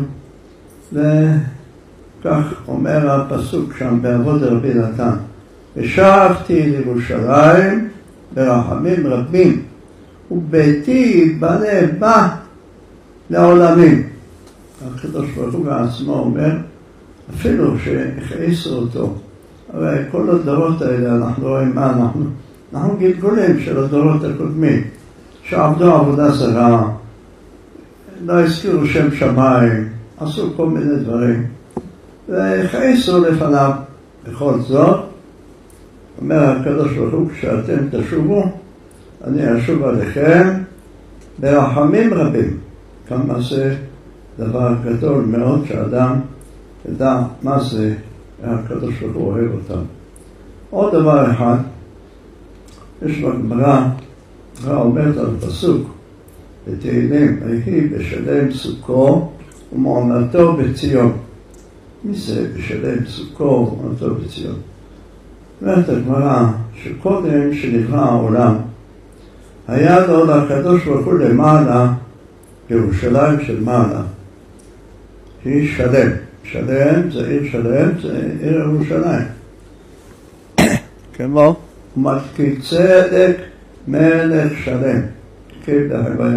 וכך אומר הפסוק שם בעבוד רבי נתן, ושבתי לירושלים ברחמים רבים, וביתי בנה בה לעולמים. הקדוש ברוך הוא בעצמו אומר, אפילו שהכעיסו אותו, הרי כל הדורות האלה אנחנו רואים מה אנחנו, אנחנו גלגולים של הדורות הקודמים, שעבדו עבודה זרה, לא הזכירו שם שמיים, עשו כל מיני דברים, והכעיסו לפניו. בכל זאת, אומר הקדוש ברוך הוא, כשאתם תשובו, אני אשוב עליכם ברחמים רבים. כמה זה דבר גדול מאוד שאדם ידע מה זה הקדוש ברוך הוא אוהב אותם. עוד דבר אחד, יש בגמרא, הגמרא אומרת על פסוק בתהילים, ויהי בשלם סוכו ומעונתו בציון. מי זה בשלם סוכו ומעונתו בציון? אומרת הגמרא שקודם שנברא העולם, היה לו לקדוש ברוך הוא למעלה, ירושלים של מעלה, היא שלם. שלם זה עיר שלם, זה עיר ירושלים. כמו מלכי צדק מלך שלם, כדהוויה.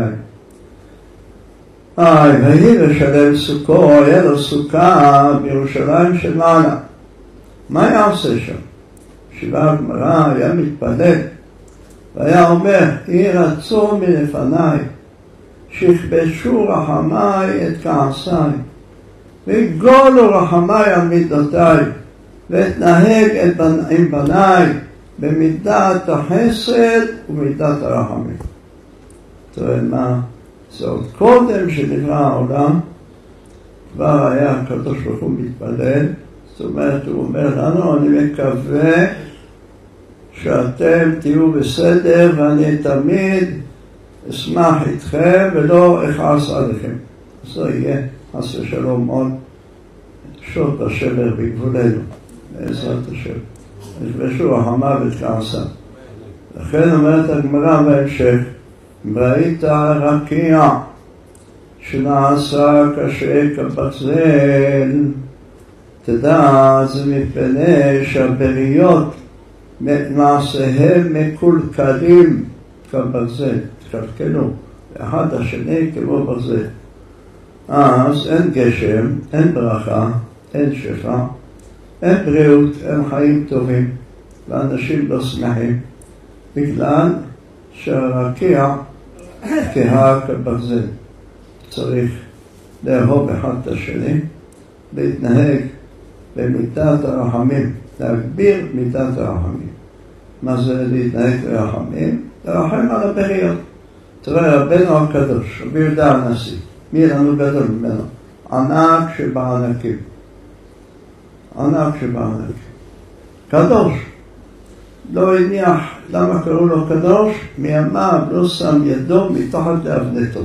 אה, ויהי לשלם סוכו, היה לו סוכה בירושלים של מעלה. מה היה עושה שם? שבעה הגמרא היה מתפלל, והיה אומר, יהי רצון מלפניי, שיכבשו רחמיי את כעסיי, ויגולו רחמיי על מידותיי, ואתנהג עם בניי במידת החסד ומידת הרחמים. תראה מה, זה עוד קודם שנברא העולם, כבר היה הקדוש ברוך הוא מתפלל, זאת אומרת, הוא אומר לנו, אני מקווה שאתם תהיו בסדר, ואני תמיד אשמח איתכם ולא אכעס עליכם. זה יהיה חס ושלום עוד שעות השבר בגבולנו, בעזרת השם. יכבשו רחמיו את כעסיו. לכן אומרת הגמרא בהמשך, ראית רקיע שנעשה קשה כברזל, תדע זה מפני שהבריות מעשיהם מקולקלים כברזל, תקלקלו אחד השני כמו ברזל. אז אין גשם, אין ברכה, אין שפע, אין בריאות, אין חיים טובים, ואנשים לא שמחים, בגלל שהרקיע כהה כברזל. צריך לאהוב אחד את השני, להתנהג במידת הרחמים, להגביר מידת הרחמים. מה זה להתנהג ברחמים? לרחם על הבריות. תראה, רבנו הקדוש, רבי יהודה הנשיא, מי לנו גדול ממנו? ענק שבענקים. ענק שבענקים. קדוש. לא הניח, למה קראו לו קדוש? מימיו לא שם ידו מתחת לאבנתו.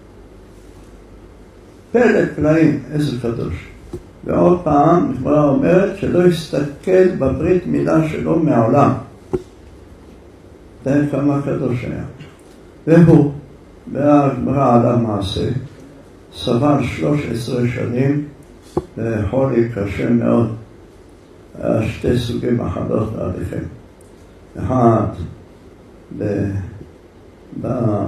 פלא פלאים, איזה קדוש. ועוד פעם, הגמרא אומרת שלא יסתכל בברית מילה שלו מהעולם. תראה כמה קדוש היה. והוא, והגמרא על המעשה, סבל שלוש עשרה שנים, חולי קשה מאוד. היה שתי סוגי מחלות להליכים. אחד, ב... ב...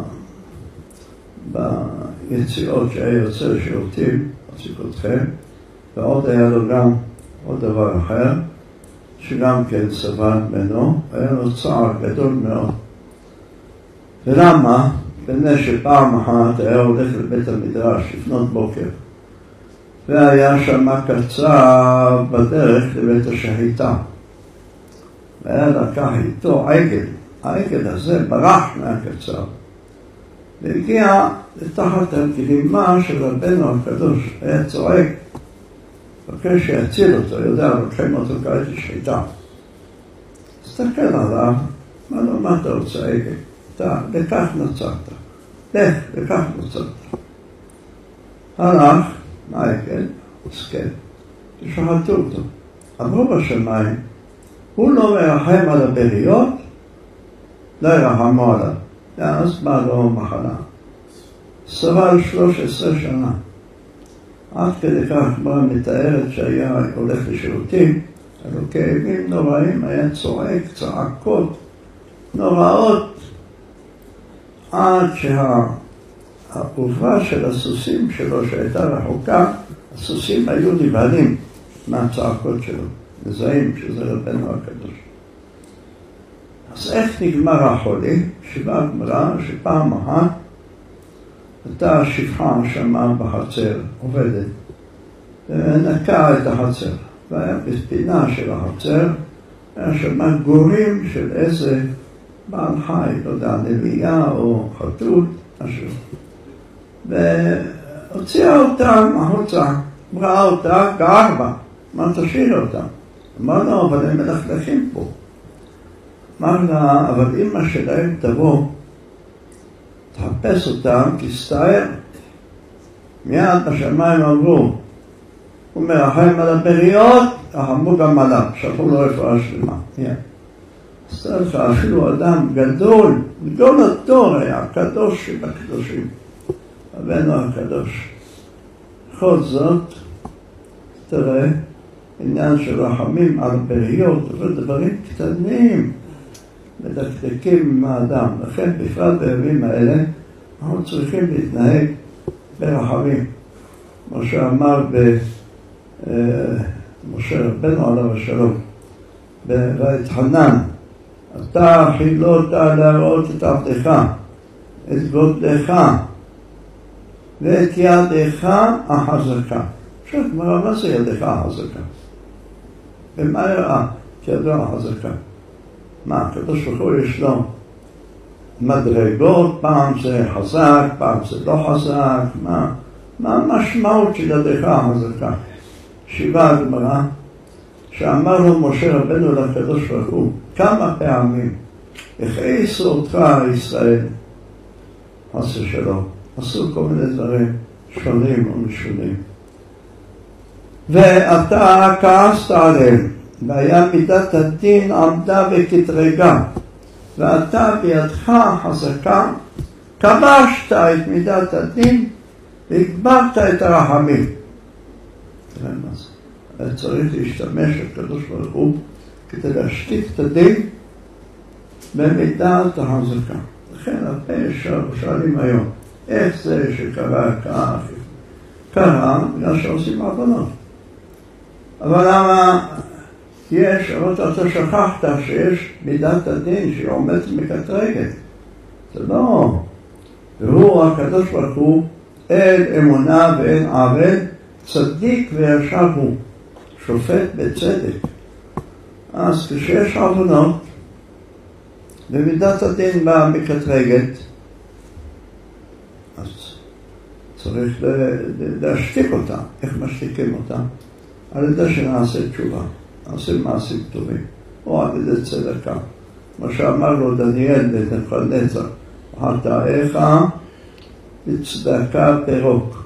ביציאות שהיה יוצא לשירותים, הציג אתכם, ועוד היה לו גם עוד דבר אחר, שגם כן סבל ממנו, היה לו צער גדול מאוד. ולמה? בני שפעם אחת היה הולך לבית המדרש לפנות בוקר, והיה שם קצר בדרך לבית השחיטה. והיה לקח איתו עגל, העגל הזה ברח מהקצר. והגיע לתחת הגלימה של רבנו הקדוש, היה צועק, בקש שיציל אותו, יודע, לוקחים אותו כעת לשחיטה. הסתכל עליו, מה לא, מה אתה רוצה עגל? אתה, לכך נוצרת. לך, לכך נוצרת. הלך, מה העגל? הסכם. שחטו אותו. אמרו בשמיים, הוא לא מרחם על הבריות, לא ירחמו עליו. ואז בא לו מחלה. סבל שלוש עשרה שנה. עד כדי כך כבר מתארת שהיה הולך לשירותים, היו כאבים נוראים, היה צועק, צעקות נוראות, עד שהאהובה של הסוסים שלו שהייתה רחוקה, הסוסים היו נבהלים מהצעקות שלו, מזהים שזה רבנו הקדוש. אז איך נגמר החולי? שיבה גמרא שפעם אחת הייתה שפחה שמה בחצר, עובדת, ונקעה את החצר, והיה בפינה של החצר, היה שמה גורים של איזה בעל חי, לא יודע, נביאה או חתול, משהו. והוציאה אותם החוצה, ראה אותה, גער בה, מה תשאיר אותה? אמר לו, אבל הם מלכלכים פה. אמר לה, אבל אמא שלהם תבוא, תחפש אותם, תסתער. מיד בשמיים אמרו, הוא מרחם על הבריות, רחמו גם עליו, שלחו לו רפואה שלמה. מיד. אז תראה לך, אפילו אדם גדול, גדול הדור היה, קדוש שבקדושים, רבנו הקדוש. בכל זאת, תראה, עניין של רחמים על בריות, אבל דברים קטנים, מדקדקים עם האדם. לכן, בפרט בימים האלה, אנחנו צריכים להתנהג ברחמים. כמו שאמר ב... משה רבנו עליו השלום, והתחנן, אתה חילות להראות את עבדך, את גודלך, ואת ידך החזקה. עכשיו, מה זה ידך החזקה? ומה יראה? ידו החזקה. מה, הקדוש ברוך הוא יש לו מדרגות, פעם זה חזק, פעם זה לא חזק, מה, מה המשמעות של ידך החזקה? שיבה הגמרא, שאמר לו משה רבנו לקדוש ברוך הוא כמה פעמים, הכעיסו אותך ישראל, עשו שלום, עשו כל מיני דברים שונים ומשונים. ואתה כעסת עליהם, והיה מידת הדין עמדה וכתרגה, ואתה בידך חזקה, כבשת את מידת הדין, והגברת את הרחמים. תראה מה זה. צריך להשתמש הקדוש ברוך הוא כדי להשתיק את הדין במידת החזקה. לכן הרבה שואלים היום, איך זה שקרה כך? קרה בגלל שעושים עוונות. אבל למה יש, אבל אתה שכחת שיש מידת הדין שהיא עומדת מקטרגת. זה לא. והוא הקדוש ברוך הוא אין אמונה ואין עוול, צדיק וישר הוא, שופט בצדק. אז כשיש עוונות, ומידת הדין באה מקטרגת, צריך להשתיק אותם. איך משתיקים אותם? על ידי שנעשה תשובה, נעשה מעשים טובים, או על ידי צדקה. מה שאמר לו דניאל לנבוכדנצר, הרתעך בצדקה פירוק.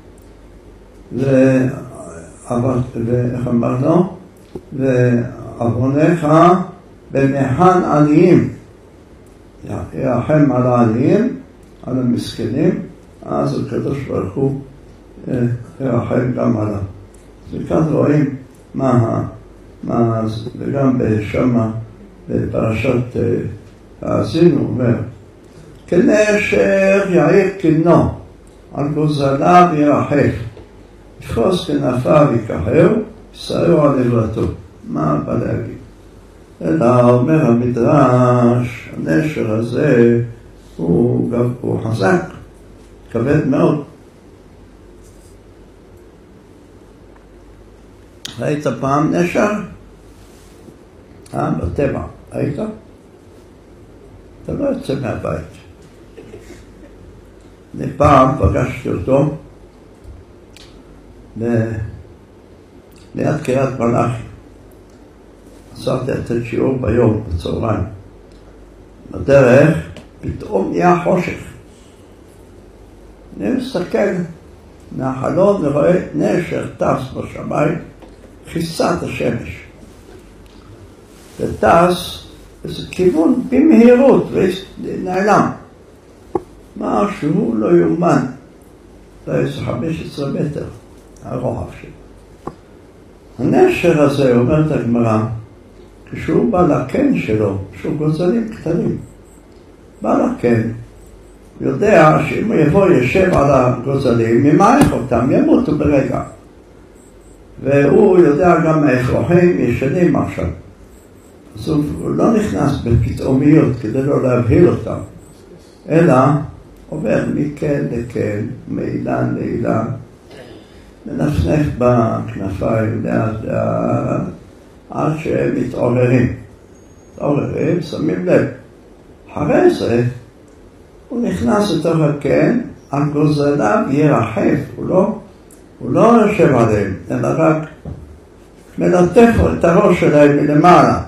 ואיך אמרנו? ועוונך במחן עניים. ירחם על העניים, על המסכנים, אז הקדוש ברוך הוא ירחם גם עליו. וכאן רואים מה, מה וגם בשמה, בפרשת האזינו, אומר, כנשר יעיר כנו, על גוזליו ירחף, יפרוס כנפיו יכחר, ישארו על עברתו. מה בא להגיד? אלא אומר המדרש, הנשר הזה הוא, הוא חזק, כבד מאוד. ראית פעם נשר? אה, בטבע. ראית? אתה לא יוצא מהבית. אני פעם פגשתי אותו ליד קריית מלאכי. עשרתי את שיעור ביום, בצהריים. בדרך, פתאום נהיה חושך. אני מסתכל מהחלון ורואה נשר טס בשמיים, כיסה את השמש. וטס איזה כיוון במהירות ונעלם. משהו לא יאומן. זה איזה חמש עשרה מטר, הרוחב שלו. הנשר הזה, אומרת הגמרא, כשהוא בא לקן שלו, שהוא גוזלים קטנים, בא לקן, יודע שאם הוא יבוא ישב על הגוזלים, ממערך אותם, ימותו ברגע. והוא יודע גם מהאפרוחים ישנים עכשיו. אז הוא לא נכנס בפתאומיות כדי לא להבהיל אותם, אלא עובר מכן לכן, מאילן לאילן, מנפנף בכנפיים לאט לאט, עד שהם מתעוררים. מתעוררים, שמים לב. אחרי זה, הוא נכנס לתוך הקן, על גוזליו ירחף, הוא לא, הוא לא יושב עליהם, אלא רק מלטף את הראש שלהם מלמעלה.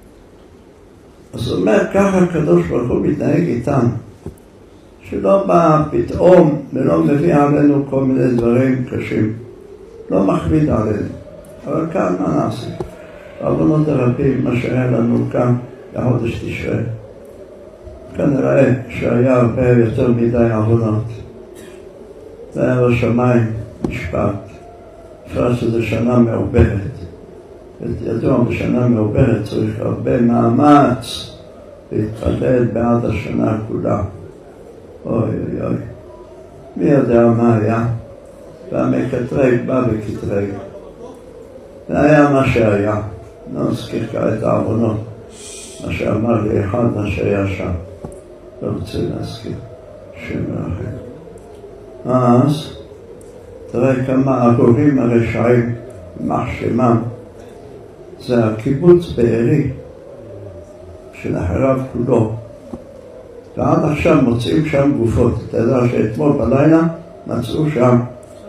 אז הוא אומר, ככה הקדוש ברוך הוא מתנהג איתם, שלא בא פתאום ולא מביא עלינו כל מיני דברים קשים, לא מכביד עלינו. אבל כאן מה נעשה? בעוונות הרבים, מה שהיה לנו כאן בחודש תשרי, כנראה שהיה הרבה יותר מדי עוונות. זה היה בשמיים משפט, אפשר שזה שנה מעוברת. ידוע, בשנה מעוברת צריך הרבה מאמץ להתפלל בעד השנה כולה. אוי אוי אוי, מי יודע מה היה? והמקטרג בא בקטרג. זה היה מה שהיה. לא נזכיר כעת העוונות, מה שאמר לי אחד מה שהיה שם. לא רוצה להזכיר, שם מרחם. אז תראה כמה הגורים הרשעים, מחשמם, זה הקיבוץ בארי שנחרב כולו. ועד עכשיו מוצאים שם גופות. אתה יודע שאתמול בלילה מצאו שם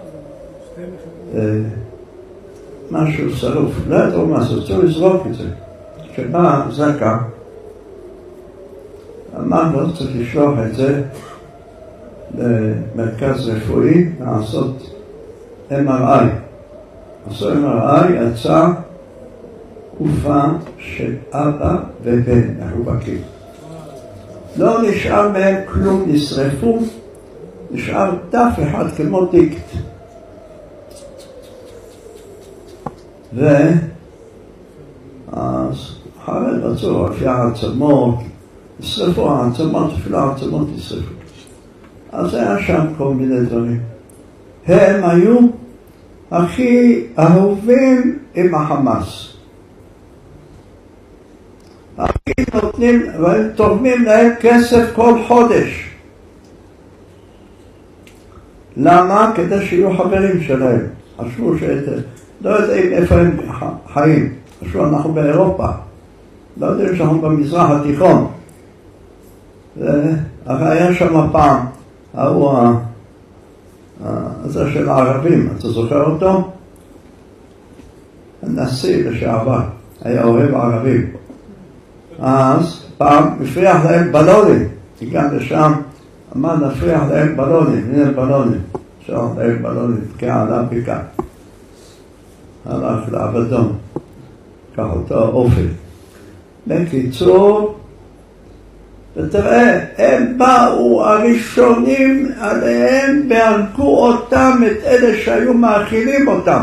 אה, משהו שרוף. לא ידעו מה זה, רצו לזרוק את זה. כשבא זקה, אמר לו צריך לשלוח את זה למרכז רפואי לעשות אם אר איי. עשו אם אר איי, יצא גופה של אבא ובן מחובקים. לא נשאר מהם כלום, נשרפו, נשאר דף אחד כמו דיקט. ואז אחרי רצו, לפי העצמות, נשרפו העצמות, אפילו העצמות נשרפו. אז היה שם כל מיני דברים. הם היו הכי אהובים עם החמאס. הכי נותנים, והם תורמים להם כסף כל חודש. למה? כדי שיהיו חברים שלהם. חשבו שאת... לא יודעים איפה הם חיים. חשבו, אנחנו באירופה. לא יודעים שאנחנו במזרח התיכון. אבל היה שם פעם, ההוא זה של הערבים, אתה זוכר אותו? הנשיא לשעבר, היה אוהב ערבים. אז פעם הפריח להם בלונים, הגענו לשם, אמר נפריח להם בלונים, הנה בלונים, אפשר להם בלונים, כעלה בקע. הלך לאבדון, קח אותו אופן. בקיצור, ותראה, הם באו הראשונים עליהם והרגו אותם, את אלה שהיו מאכילים אותם.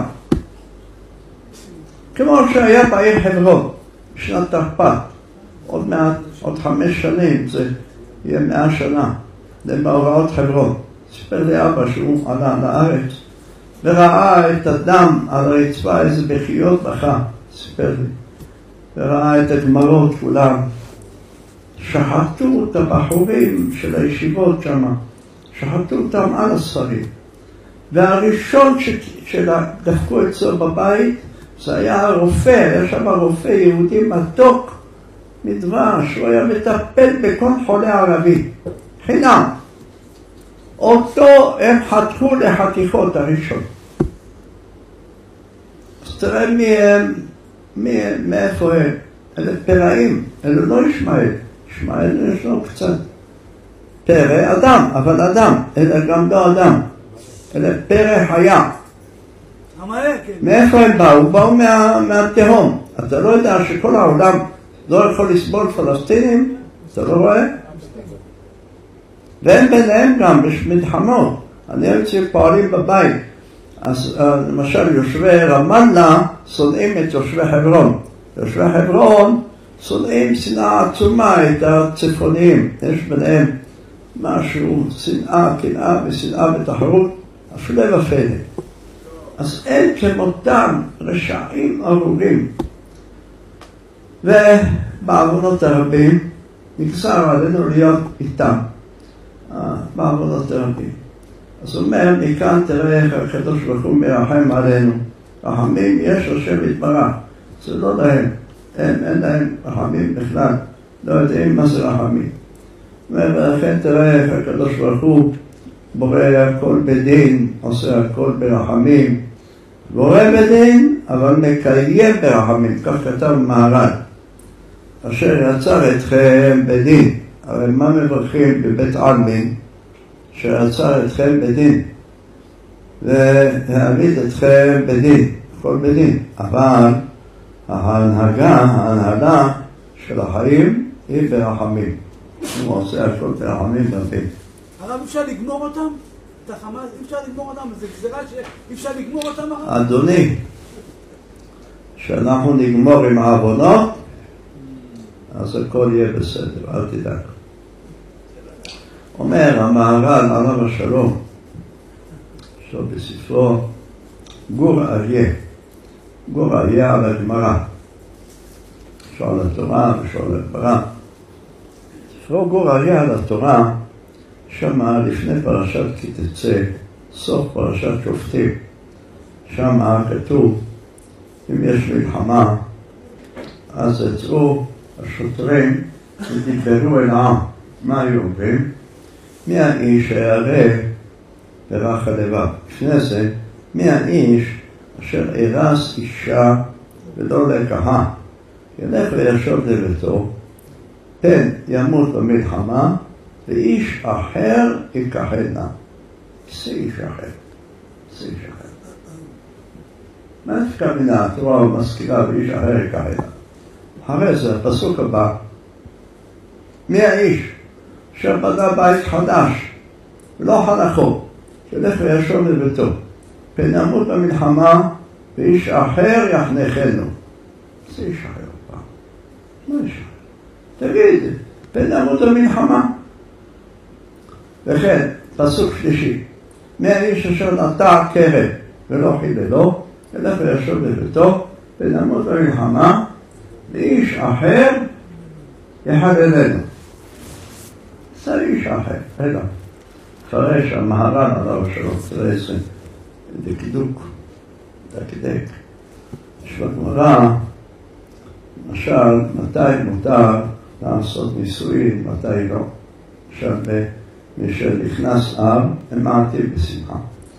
כמו שהיה בעיר חברון, בשנת תרפ"ט, עוד מעט, עוד חמש שנים, זה יהיה מאה שנה, למאורעות חברון. סיפר לי אבא שהוא עלה לארץ, וראה את הדם על הרצפה, איזה בחיות בכה, סיפר לי. וראה את הגמרות כולם. שחטו את הבחורים של הישיבות שם, שחטו אותם על הספרים. והראשון שדפקו אצלו בבית, זה היה הרופא, היה שם הרופא יהודי מתוק מדבש, הוא היה מטפל בכל חולה ערבי, חינם. אותו הם חתכו לחתיכות הראשון. אז תראה מי הם, מי הם, מאיפה הם? אלה פראים, אלה לא ישמעאל. ישמעאל יש לו קצת פרא אדם, אבל אדם, אלה גם לא אדם. אלה פרא חיה. מאיפה הם באו? באו מה, מהתהום. אתה לא יודע שכל העולם לא יכול לסבול פלסטינים? אתה לא רואה? והם ביניהם גם במלחמות. אני אמצא פועלים בבית. אז למשל יושבי רמאללה שונאים את יושבי חברון. יושבי חברון שונאים שנאה עצומה את הצפוניים. יש ביניהם משהו, שנאה, קנאה ושנאה ותחרות, הפלא ופלא. אז הם כמותם רשעים ארורים. ובעוונות הרבים נגזר עלינו להיות איתם. בעוונות הרבים. אז הוא אומר, מכאן תראה איך הקדוש ברוך הוא מרחם עלינו. רחמים יש השם יתברך. זה לא להם. הם, אין להם רחמים בכלל. לא יודעים מה זה רחמים. ולכן תראה איך הקדוש ברוך הוא בורא הכל בדין, עושה הכל ברחמים. בורא בדין, אבל מקיים ברחמים. כך כתב מהר"ל. אשר יצר אתכם בדין. הרי מה מברכים בבית עלמין? שיצר אתכם בדין. והעמיד אתכם בדין. הכל בדין. אבל ההנהגה, ההנהלה של החיים היא ברחמים. הוא עושה הכל ברחמים רבים. הרב, אפשר לגמור אותם? את החמאס, אפשר לגמור אותם? זה גזירה שאפשר לגמור אותם הרב? אדוני, שאנחנו נגמור עם העוונות, אז הכל יהיה בסדר, אל תדאג. אומר המהר"ל עליו השלום, שלו בספרו, גור אריה, גור אריה על הגמרא, שואל התורה ושואל הגמרא. ספרו גור אריה על התורה, שמה לפני פרשת כי תצא, סוף פרשת שופטים, שמה כתוב, אם יש מלחמה, אז יצאו השוטרים ודיברו אל העם. מה היו אומרים? מי האיש הירא ורך הלבב? לפני זה, מי האיש אשר ארס אישה ולא לקחה? ילך וישוב לביתו, פן ימות במלחמה, ואיש אחר יקחנה. זה איש אחר. זה איש אחר. מה התכוונה התורה ומזכירה ואיש אחר יקחנה? אחרי זה, הפסוק הבא, מי האיש אשר בנה בית חדש ולא חנכו, שילך וישוב לביתו, פן ימות במלחמה ואיש אחר יחנכנו. זה איש אחר פעם. מה איש אחר? תגיד, פן ימות במלחמה. וכן, פסוק שלישי, מי האיש אשר נטע כרם ולא חיללו, ילך וישוב לביתו, פן ימות במלחמה ואיש אחר יחללנו. זה איש אחר, רגע. אחרי שהמהר"ל עליו השלום, תראה איזה דקדוק, דקדק. יש בגמרא, למשל, מתי מותר לעשות נישואין, מתי לא. עכשיו, מי שנכנס אב, אמרתי בשמחה.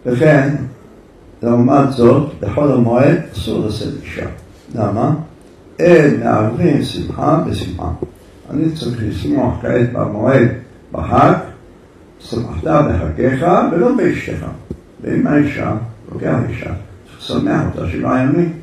וכן, לעומת זאת, בחול המועד אסור לשאת אישה. למה? אין מערבים שמחה בשמחה. אני צריך לשמוח כעת במועד בחג, שמחת בחגיך ולא באשתך. ואם האישה, לוקח אישה, צריך לשמח אותה שבעה ימים.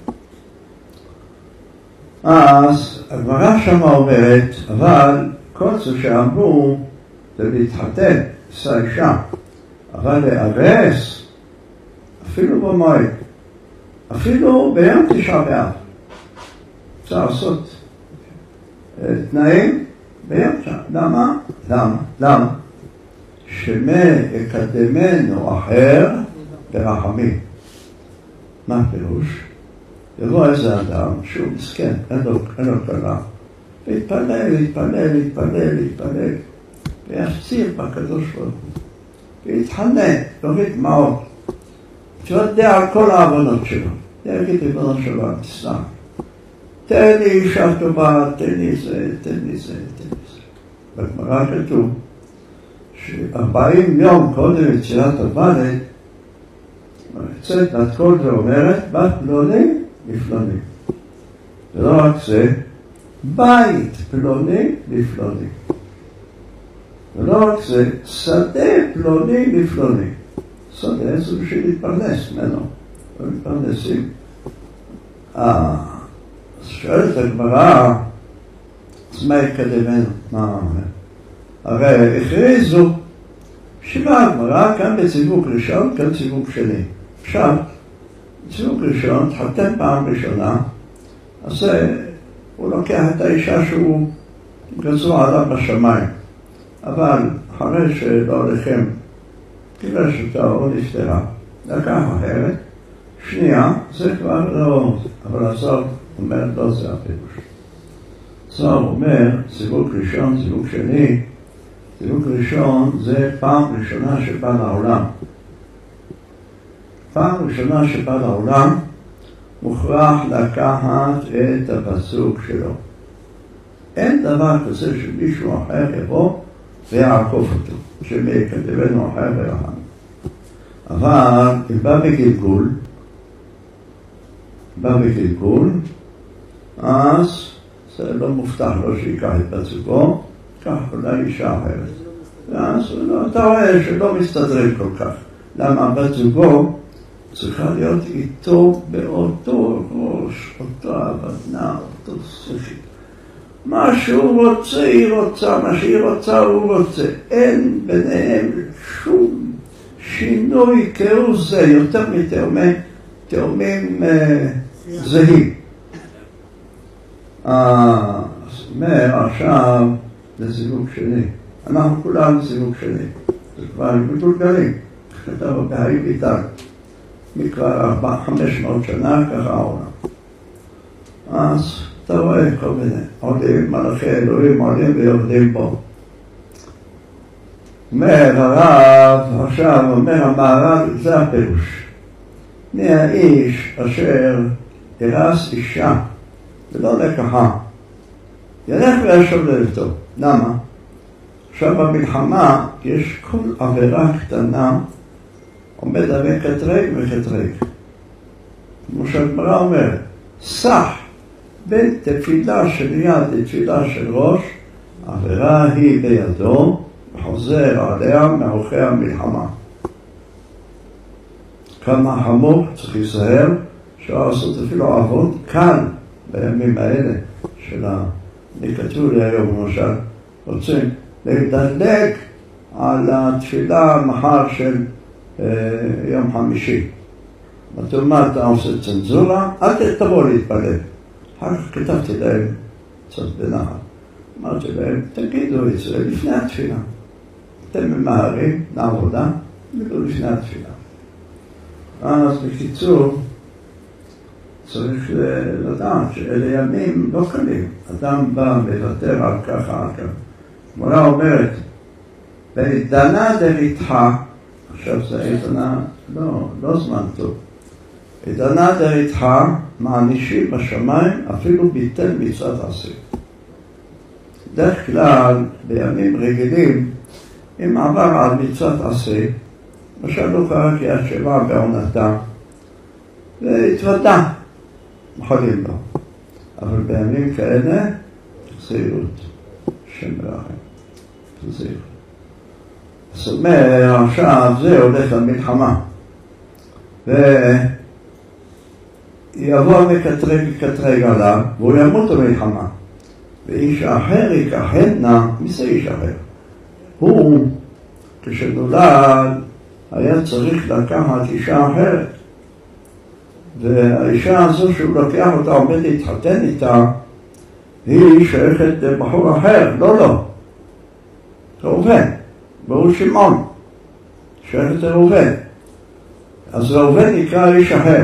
אז הגמרא שם אומרת, אבל כל זה שאמרו זה להתחתן, עשה אישה, אבל להיארס אפילו במועד, אפילו ביום תשעה באב. אפשר לעשות תנאים ביום תשעה. למה? למה? למה? שמא יקדמנו אחר ברחמים. מה הפירוש? יבוא איזה אדם שהוא מסכן, אין לו, אין לו קלה, ויתפלל, יתפלל, יתפלל, יתפלל, ויפציר בקדוש ברוך הוא, ויתחנן, יוריד דמעות, שיודע על כל העוונות שלו, יגיד ריבונו של עולם, תסלח, תן לי אישה טובה, תן לי זה, תן לי זה, תן לי זה. בגמרא כתוב שארבעים יום קודם יציאת הוולד, יוצאת בת קול ואומרת, בת פלוני לפלוני. ולא רק זה, בית פלוני לפלוני. ולא רק זה, שדה פלוני לפלוני. שדה זה בשביל להתפרנס ממנו. לא מתפרנסים. אה, אז שואלת הגמרא, אז מה יקדמנו? מה אומר? הרי הכריזו, שבעה הגמרא, כאן בציווק ראשון, כאן ציווק שני. עכשיו, ציווק ראשון, תחתן פעם ראשונה, אז הוא לוקח את האישה שהוא גזרו עליו בשמיים. אבל אחרי שלא הולכים, גירש אותה או נפטרה, לקח אחרת, שנייה, זה כבר לא, אבל הסוף אומר, לא זה הפירוש. הסוף אומר, ציווק ראשון, ציווק שני, ציווק ראשון זה פעם ראשונה שבא לעולם. פעם ראשונה שבא לעולם, מוכרח לקחת את הפסוק שלו. אין דבר כזה שמישהו אחר יבוא ויעקוף אותו, שמקדמנו אחר ברחם. אבל אם בא בגלגול, בא בגלגול, אז זה לא מובטח לו שיקח את פסוקו, כך אולי אישה אחרת. ואז אתה רואה שלא מסתדרים כל כך. למה בת זוגו צריכה להיות איתו באותו ראש, אותו הבנה, אותו שכל. מה שהוא רוצה, היא רוצה, מה שהיא רוצה, הוא רוצה. אין ביניהם שום שינוי כהוא זה, יותר מתאומים, תאומים אה, זהים. אז אומר עכשיו לזיווג שני. אנחנו כולנו זיווג שני. זה כבר מגולגלים. כתב בהאי ביטל. מכבר ארבע, חמש מאות שנה, ככה העולם. אז אתה רואה כל מיני. עולים, מלאכי אלוהים, עולים ויורדים פה. אומר הרב, עכשיו אומר המהר"ל, זה הפירוש. מי האיש אשר הרס אישה ולא לקחה, ילך וישוב לביתו. למה? עכשיו במלחמה יש כל עבירה קטנה עומד עליהם קטרג וקטרג. כמו שהגמרא אומרת, סח בין תפילה של יד לתפילה של ראש, עבירה היא בידו וחוזר עליה מעורכי המלחמה. כמה חמור צריך להיזהר, אפשר לעשות אפילו עבוד קל בימים האלה של הניקטור היום למשל, רוצים לדלג על התפילה מחר של אה, יום חמישי. אתה מה אתה עושה צנזורה? אל תבוא להתפלל. אחר כך כתבתי להם קצת בנחת. אמרתי להם, תגידו את זה לפני התפילה. אתם ממהרים לעבודה, תגידו לפני התפילה. אז בקיצור, צריך לדעת שאלה ימים לא קלים. אדם בא מוותר על ככה, על ככה. הגמרא אומרת, ועידנא דריתחא, עכשיו זה עידנא, לא, לא זמן טוב. עידנא דריתחא מענישים בשמיים אפילו ביטל מצוות עשה. דרך כלל, בימים רגילים, אם עבר על מצוות עשה, למשל הוא קרא קריאת שבע בעונתה, והתוודה, יכולים לו. אבל בימים כאלה, זהירות, שם מרחם, זהירות. זאת אומרת, עכשיו זה הולך למלחמה, ויבוא מקטרג יקטרג עליו, והוא ימות במלחמה. ואיש אחר יקחנה, מי זה איש אחר? הוא, כשנולד, היה צריך לקחת אישה אחרת. והאישה הזו שהוא לוקח אותה, עומד להתחתן איתה, היא שייכת לבחור אחר, לא לא. ראובן, והוא שמעון, שייכת לראובן. אז ראובן נקרא איש אחר.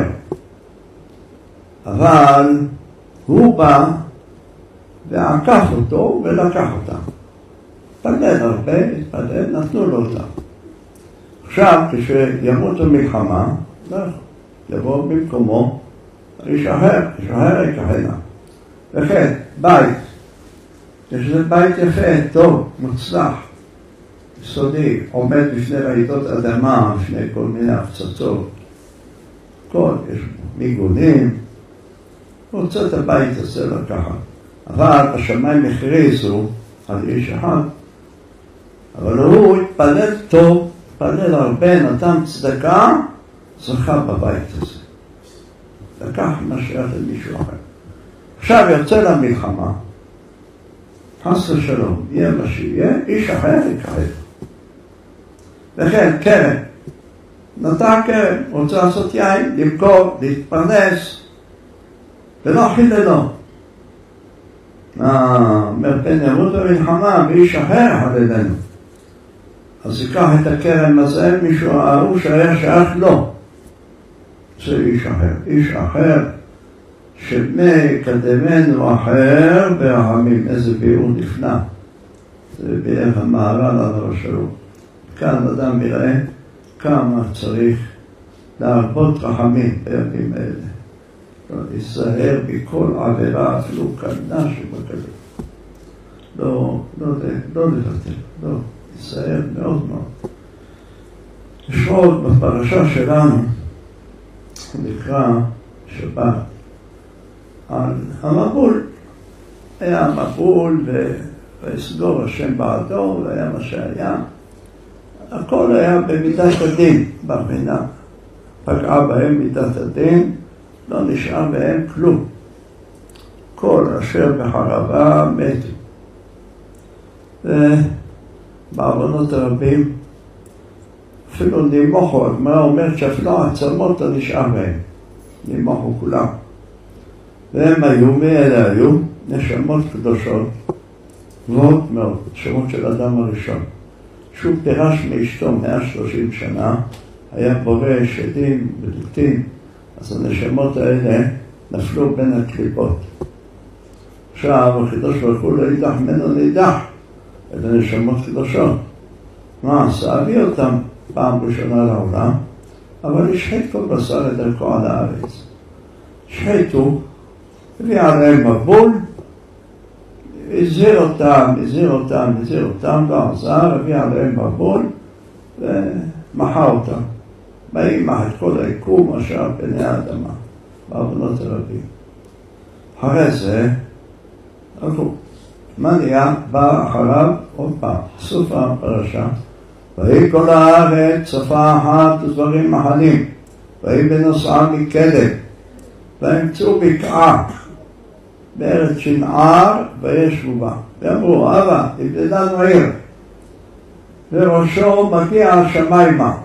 אבל הוא בא ועקף אותו ולקח אותה. פלל הרבה, פלל, נתנו לו אותה. עכשיו, כשימות המלחמה, יבוא במקומו איש אחר, איש אחר יקחנה. וכן, בית. יש לזה בית יפה, טוב, מוצלח, יסודי, עומד בפני רעידות אדמה, בפני כל מיני הפצצות. כל, יש מיגונים. הוא רוצה את הבית הזה לקחת. אבל השמיים הכריזו על איש אחד. אבל הוא התפלל טוב, התפלל הרבה, נתן צדקה, זכה בבית הזה. לקח מה שייך למישהו אחר. עכשיו יוצא למלחמה, חס ושלום, יהיה מה שיהיה, איש אחר יקחל. וכן, קרן. נתן קרן, רוצה לעשות יין, למכור, להתפרנס, ולא חיללו. אומר, פן ימות במלחמה, ואיש אחר חללנו. אז ייקח את הקרן הזה, מישהו ההוא שהיה שייך לו. זה איש אחר. איש אחר, שמי קדמנו אחר ברחמים. איזה ביאור נפלא. זה ביאר המהר"ל על הרשעות. כאן אדם יראה כמה צריך להרבות רחמים בימים האלה. להיזהר בכל עבירה, אפילו קטנה שבקלות. לא, לא, לא לבטל, לא, להיזהר מאוד מאוד. יש עוד בפרשה שלנו, נקרא שבת, על המבול. היה מבול ויסגור השם בעדו, והיה מה שהיה. הכל היה במידת הדין, במינה. פגעה בהם מידת הדין, לא נשאר בהם כלום. כל אשר בחרבה מתו. ובעוונות הרבים, אפילו נימוחו, הגמרא אומרת שאפילו העצמות לא נשאר בהם. נימוחו כולם. והם היו, מי אלה היו? נשמות קדושות, גבוהות מאוד, נשמות של אדם הראשון. שהוא פירש מאשתו מאה ושלושים שנה, היה בורא שדים ודותים, אז הנשמות האלה נפלו בין הקליפות. עכשיו, הקדוש ברוך הוא לא יידח ממנו נידח, אלה נשמות קדושות. מה עשה? הביא אותם פעם ראשונה לעולם, אבל השחית כל בשר לדרכו על הארץ. שחיתו, הביא עליהם מבול, הזהיר אותם, הזהיר אותם, הזהיר אותם, לא עזר, הביא עליהם מבול, ומחה אותם. וימח את כל היקום אשר פני האדמה, בעוונות הרבים. אחרי זה, הלכו. מה נהיה? בא אחריו עוד פעם, סוף הפרשה. ויהי כל הארץ צפה אחת ודברים מחלים, ויהי בנוסעה מכלב, וימצאו בקעה בארץ שנער וישבו בה. ואמרו, אבא, תבנה לנו עיר, וראשו מגיע השמיימה.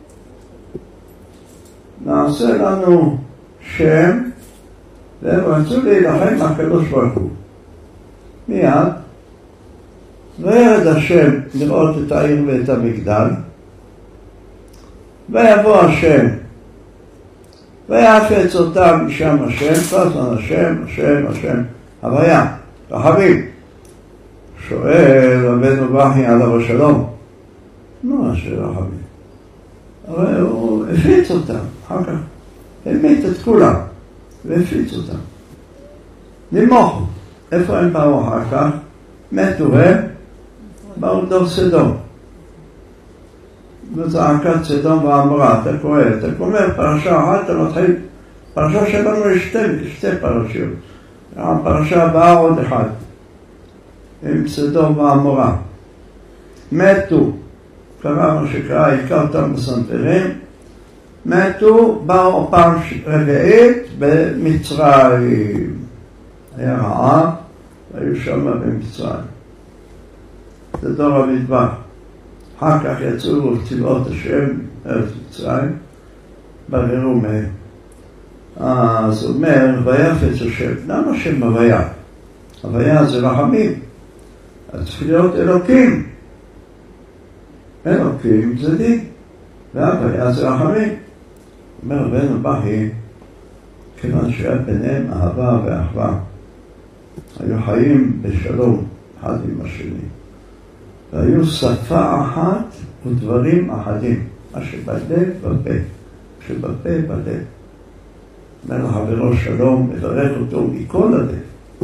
נעשה לנו שם, והם רצו להילחם מהקדוש ברוך הוא. מיד, וירד השם לראות את העיר ואת המגדל, ויבוא השם, ויעפץ אותם משם השם, פסמן השם, השם, השם, הוויה, רחבים. שואל רבנו בכי עליו השלום, מה אשר רחבים? אבל הוא הפיץ אותם, אחר כך, המיט את כולם, והפיץ אותם. נמוכו, איפה הם באו אחר כך? מתו הם, באו דור סדום. וזעקת סדום ועמורה, אתה קורא, אתה אומר פרשה אחת, אתה מתחיל, פרשה שלנו יש שתי, שתי פרשיות. הפרשה הבאה עוד אחד, עם סדום ועמורה. מתו, קרה מה שקרה, עיקר אותם בסנטרים, מתו, באו פעם רביעית במצרים. היה רעב, והיו שם במצרים. זה דור המדבר. אחר כך יצאו צבאות השם, ארץ מצרים, בררו מהם. אז הוא אומר, ויפץ השם. למה שם הוויה? הוויה זה רחמים. אז צריך להיות אלוקים. אלוקים זה דין. וההוויה זה רחמים. אומר רבנו בכי, כיוון שהיה ביניהם אהבה ואחווה. היו חיים בשלום אחד עם השני. והיו שפה אחת ודברים אחדים. מה שבלב בפה. שבפה בלב. אומר לחברו שלום, מברך אותו מכל הלב.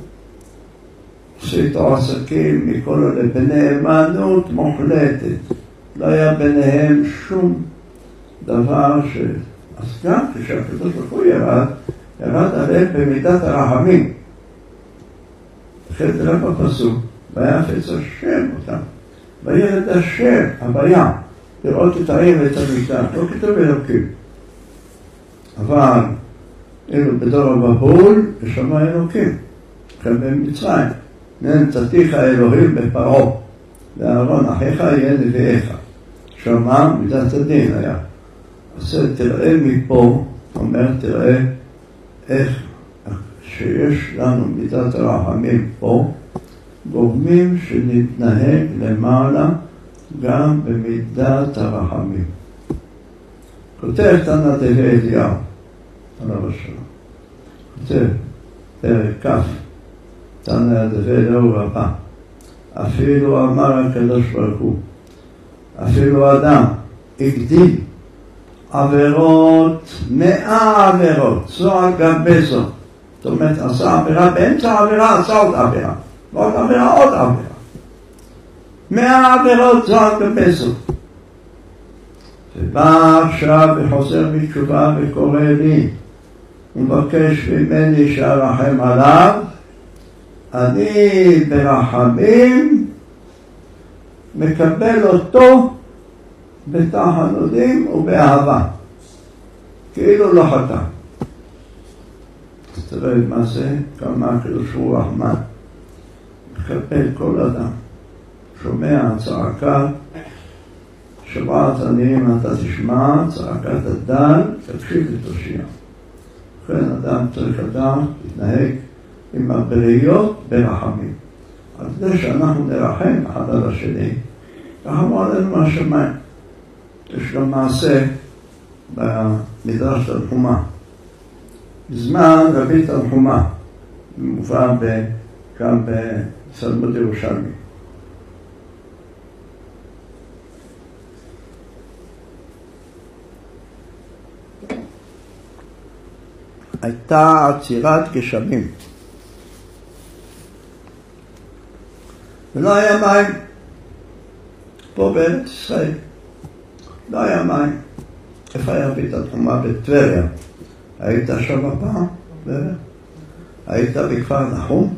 עושה איתו עסקים מכל הלב, בנאמנות מוחלטת. לא היה ביניהם שום דבר ש... אז גם כשהקדוש ברוך הוא ירד, ירד עליהם במידת הרחמים. לכן זה לא בפסוק, ויפץ השם אותם. וירד השם, הוויה, לראות את העיר ואת המקדש, לא כתוב אלוקים. אבל אלו בדור המבול, ושמע אלוקים, לכן במצרים. נתתיך אלוהים בפרעה, ואהרון אחיך יהיה נביאיך. שמע מידת הדין היה. אז תראה מפה, אומר תראה איך שיש לנו מידת הרחמים פה, גורמים שנתנהג למעלה גם במידת הרחמים. כותב תנא דבי אליהו, עליו השלום. כותב פרק כ' תנא דבי אליהו רבה. אפילו אמר הקדוש ברוך הוא, אפילו אדם הגדיל עבירות, מאה עבירות, זו על גבי זו. זאת אומרת, עשה עבירה, באמצע העבירה עשה עוד עבירה. ועוד עבירה, עוד עבירה. מאה עבירות זו על גבי זו. ובא עכשיו וחוזר בתשובה וקורא לי, ומבקש ממני שארחם עליו, אני ברחמים מקבל אותו בתחנונים ובאהבה, כאילו לא חטא. אז תראה מה זה, כמה הקדוש הוא רחמן. מקבל כל אדם, שומע צעקה, שבעת עניים אתה תשמע, צעקת הדל, תקשיב לתושיע. לכן אדם צריך לדעת, להתנהג עם הבריות ברחמים. על זה שאנחנו נרחם אחד על השני, רחמו עלינו מהשמיים. יש גם מעשה במדרש תנחומא. בזמן רבי תנחומא, מובא כאן בסלמוד ירושלמי. הייתה עצירת גשמים. ולא היה מים. פה בארץ ישראל. לא היה מים. איפה היה רבי תנחומא? בטבריה. היית שם הפעם? היית בכפר נחום?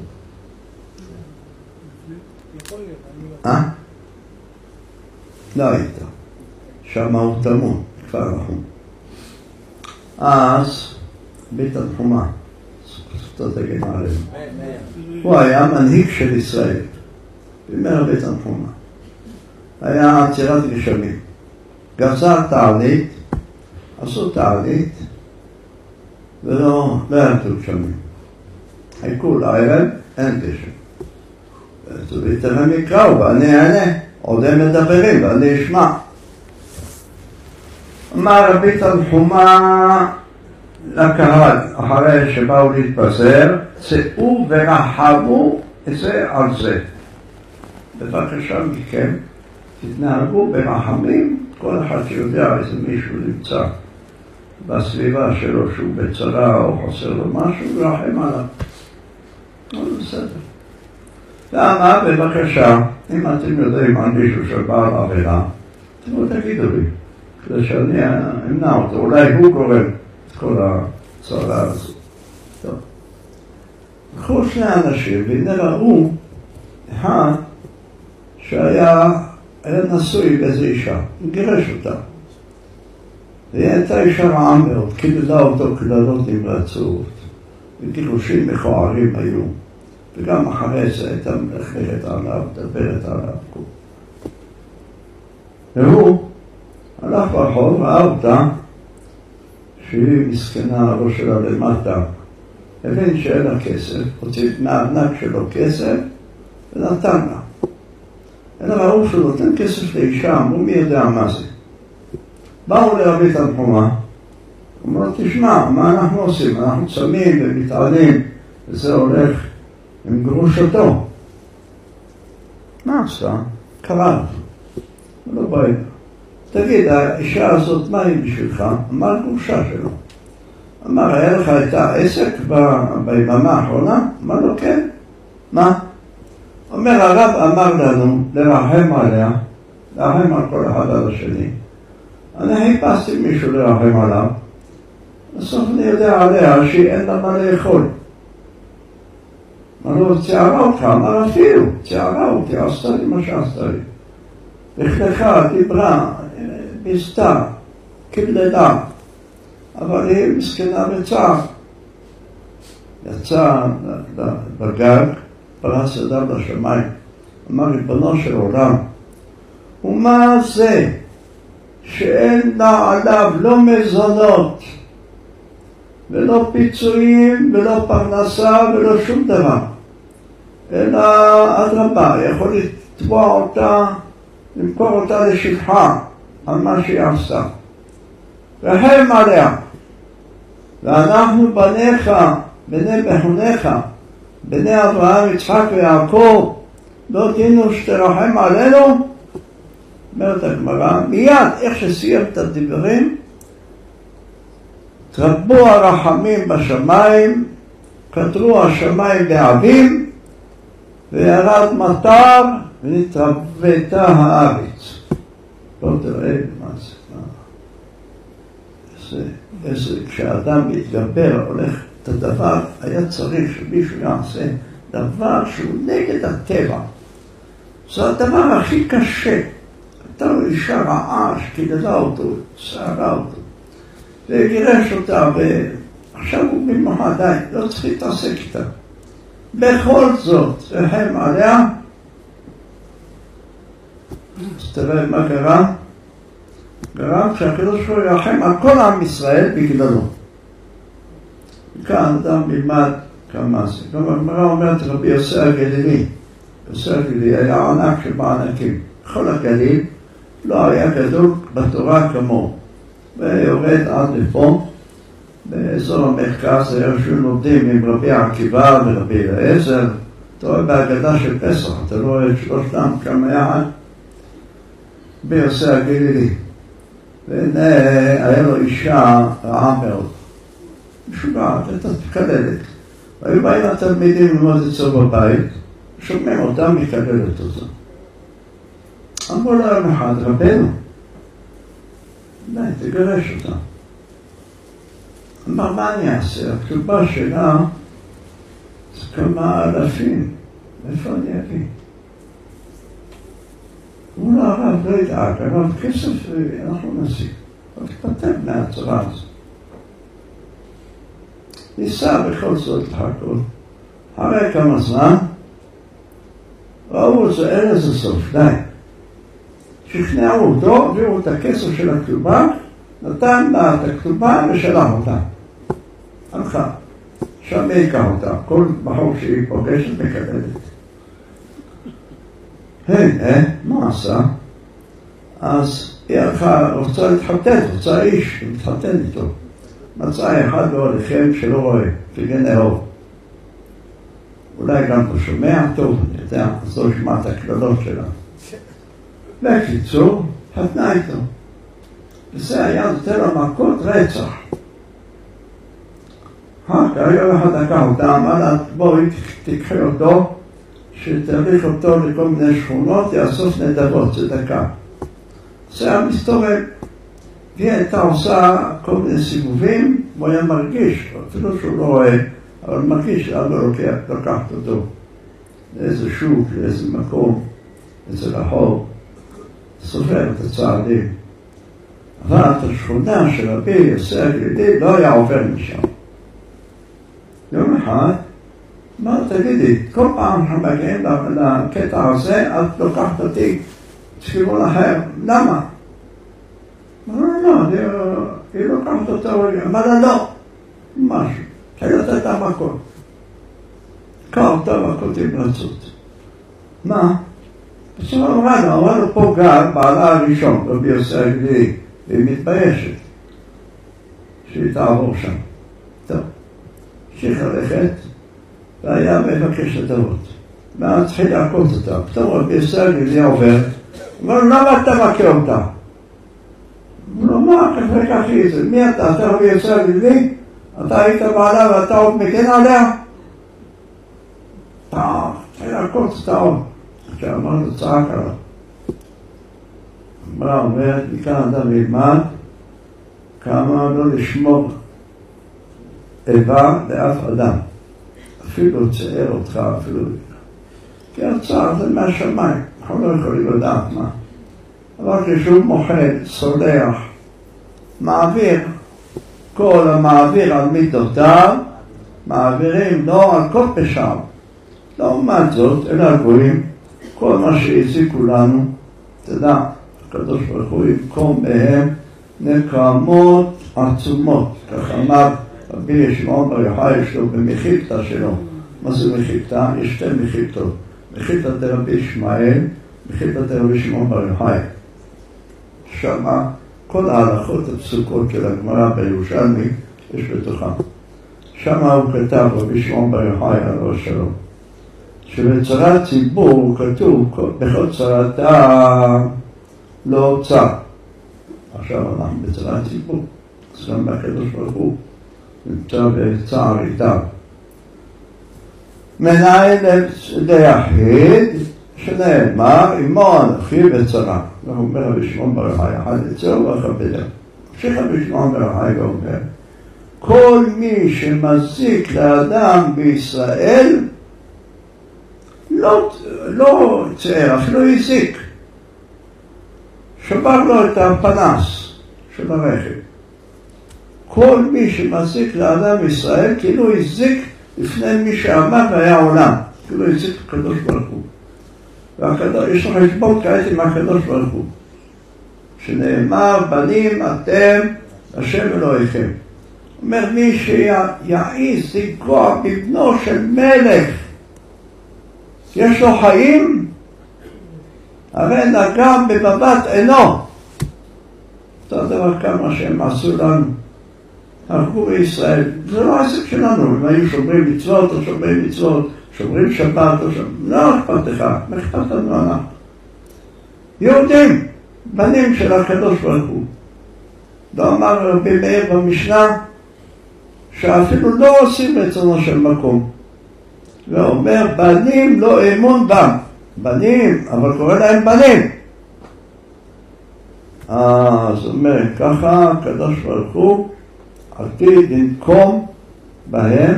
אה? לא היית. שם הוא טמון, כפר נחום. אז רבי תנחומא, זכותו תגן עלינו. הוא היה מנהיג של ישראל. בימי רבי תנחומא. היה עצירת גשמים. גזר תענית, עשו תענית, ולא ירדו גשמים. חיכו לערב, אין גשם. ויתר הם יקראו, ואני אענה. עוד הם מדברים, ואני אשמע. אמר רבי תנחומא לקהל, אחרי שבאו להתפזר, צאו ורחמו את זה על זה. בבקשה מכם, תתנהגו ברחמים, כל אחד שיודע איזה מישהו נמצא בסביבה שלו שהוא בצרה או חוסר לו משהו, רחם עליו. לא בסדר. למה? בבקשה, אם אתם יודעים על מישהו שבא לעבירה, תראו, תגידו לי, כדי שאני אמנע אותו, אולי הוא גורם את כל הצהלה הזאת. טוב. לקחו שני אנשים, והנה ראו אחד שהיה נשוי באיזו אישה, הוא גירש אותה. והיא הייתה אישה רעה מאוד, קיבלה אותו קללות נמרצות, וגירושים מכוערים היו, וגם אחרי זה הייתה מלכלכת עליו, מדברת עליו. והוא הלך ברחוב, ראה אותה, שהיא מסכנה, הראש שלה למטה, הבין שאין לה כסף, הוציא מהארנק שלו כסף, ונתן לה. אלא ראו שהוא נותן כסף לאישה, אמרו מי יודע מה זה. באו לרבי תנחומה, אמרו לו, תשמע, מה אנחנו עושים? אנחנו צמים ומתעלים, וזה הולך עם גרושתו. מה עשה? קרא לו. הוא לא בא. תגיד, האישה הזאת, מה היא בשבילך? אמר גרושה שלו. אמר, היה לך את העסק ביממה האחרונה? אמר לו, כן. מה? אומר, הרב אמר לנו לרחם עליה, לרחם על כל אחד על השני. אני חיפשתי מישהו לרחם עליו, בסוף אני יודע עליה שאין לה מה לאכול. אמר לו, צערה אותך, אמר אפילו, צערה אותי, עשתה לי מה שעשתה לי. בכלכה, דיברה, ביסתה, קבלדה, אבל היא מסכנה בצער. יצא בגג, פרס ידיו לשמיים, אמר ריבונו של עולם, ומה זה שאין לה עליו לא מזונות ולא פיצויים ולא פרנסה ולא שום דבר, אלא אדרבה, יכול לתבוע אותה, למכור אותה לשבחה על מה שהיא עשתה. רחם עליה, ואנחנו בניך, בני בחוניך, בני אברהם, יצחק ויעקב, לא תינו שתרחם עלינו? אומרת הגמרא, מיד איך שסיים את הדברים, תרבו הרחמים בשמיים, קטרו השמיים באביב, וירד מטר ונתרבתה הארץ. לא תראה מה זה, איזה, איזה, כשאדם מתגבר, הולך את הדבר, היה צריך שמישהו יעשה דבר שהוא נגד הטבע. זה הדבר הכי קשה. הייתה לו אישה רעה שקידלה אותו, שערה אותו, וגירש אותה, ועכשיו הוא במחה, די, לא צריך להתעסק איתה. בכל זאת, רחם עליה. אז תראה מה קרה. קרה כשהקדוש ברוך הוא ירחם על כל עם ישראל בגללו. כאן אדם ילמד כמה זה. גם הגמרא אומרת רבי יוסי הגלילי. יוסי הגלילי היה ענק של מענקים. בכל הגליל לא היה גדול בתורה כמו. ויורד עד לפה. באזור המרכז היה יושבים לומדים עם רבי עקיבא ורבי אליעזר. אתה רואה בהגדה של פסח, אתה לא רואה את שלושתם כמה יחד. ביוסי הגלילי. והנה היה לו אישה רעה מאוד. משוגעת, הייתה תקללת. והיו באים התלמידים ללמוד אצלו בבית, שומעים אותם מקללת אותו. אמרו לו יום אחד, רבנו, די, תגרש אותה. אמר, מה אני אעשה? הכתובה שלה זה כמה אלפים. איפה אני אביא? אמרו לו, הרב, לא ידאג, הרב, כסף אנחנו נשיג. אבל תפטר מהצרה הזאת. ניסה בכל זאת לחכות. אחרי כמה זמן, ראו זה אין איזה סוף, די. שכנעו אותו, הביאו את הכסף של הכתובה, נתן לה את הכתובה ושלח אותה. הלכה. שם היא יקח אותה. כל בחור שהיא פוגשת מקללת. היי, אה, מה עשה? אז היא הלכה, רוצה להתחתן, רוצה איש, היא מתחתן איתו. מצא אחד בהוליכם שלא רואה, פגן אהוב. אולי גם הוא שומע טוב, אני יודע, אז לא שמע את הכללות שלה. בקיצור, חתנה איתו. וזה היה נותן לו מכות רצח. אחר כך יום אחד לקח אותה, אמר לה, בואי תקחי אותו, שתריך אותו לכל מיני שכונות, יאסוף נדבות, זה דקה. זה היה מסתובב. והיא הייתה עושה כל מיני סיבובים, הוא היה מרגיש, אפילו שהוא לא רואה, אבל מרגיש שאבא לוקח, לקחת אותו לאיזה שוק, לאיזה מקום, איזה רחוב, סופר את הצעדים. אבל את השכונה של רבי יוסי הגלילי לא היה עובר משם. יום אחד, מה תגידי, כל פעם אנחנו מגיעים לקטע הזה, את לוקחת אותי לכיוון אחר, למה? אמרו לא, היא לוקחת אותו, אמרה לה לא, משהו, חייבת את המקום. קר טוב, הכל תמרצות. מה? בסוף אמרה לה, אמרה לו פה גר, בעלה הראשון, רבי יוסי הגלילי, והיא מתביישת שהיא תעבור שם. טוב, המשיך ללכת, והיה מבקש לדרות. ואז התחיל לעקות אותה. פתאום רבי יוסי הגלילי עובר, אמר לו, למה אתה מכיר אותה? אמר לו, מה, כך וכך היא זה? מי אתה? אתה רבי יוסי הגלילי? אתה היית בעלה ואתה עוד מגן עליה? אתה, התחיל לעקות אותה עוד. כשאמר לו, צעק עליו. אמרה אומרת, מכאן אדם ילמד כמה לא לשמור איבה לאף אדם. אפילו צייר אותך, אפילו... כי הצער זה מהשמיים, אנחנו לא יכולים לדעת מה. אבל כשהוא מוחד, סולח, מעביר, כל המעביר על מידותיו, מעבירים לא על כל פשעיו. לעומת זאת, אלה הגויים, כל מה שהזיקו לנו, תדע, הקדוש ברוך הוא יקום מהם נקמות עצומות. כך אמר רבי שמעון בר יוחאי, יש לו במחילתא שלו. מה זה מחילתא? יש שתי מחילתות. מחילתא דרבי ישמעאל, מחילתא דרבי שמעון בר יוחאי. שמה כל ההלכות הפסוקות של הגמרא בירושלמי יש בתוכם. שמה הוא כתב רבי שמעון בר יוחאי על ראש שלו. שבצרת ציבור כתוב בכל צרתה לא צר. עכשיו אנחנו בצרת ציבור. אז גם הקדוש ברוך הוא נמצא בצער איתם. מנהל ליחיד שנאמר עמו אנוכי בצרה. והוא אומר רבי שמעון בר יוחאי, אחד יצאו ואחד בדרך. המשיך רבי שמעון בר יוחאי ואומר, כל מי שמזיק לאדם בישראל לא, לא צייר, אפילו הזיק. שבר לו את הפנס של הרכב. כל מי שמזיק לאדם ישראל כאילו הזיק לפני מי שעמד והיה עולם. כאילו הזיק הקדוש ברוך הוא. והקדוש, יש לו חשבון כעת עם הקדוש ברוך הוא. שנאמר, בנים אתם השם אלוהיכם. אומר מי שיעיז לגוע בבנו של מלך, יש לו חיים, הרי נגע במבט עינו. אותו דבר כמה שהם עשו לנו, הרגו בישראל. זה לא עסק שלנו, אם היו שומרים מצוות או שומרים מצוות, שומרים שבת או שומרים, לא אכפת לך, אכפת לנו אנחנו. יהודים, בנים של הקדוש ברוך הוא. לא אמר רבי מאיר במשנה, שאפילו לא עושים רצונו של מקום. ואומר, בנים לא אמון בם. בנים, אבל קורא להם בנים. אז אומר, ככה הקדוש ברוך הוא עתיד לנקום בהם,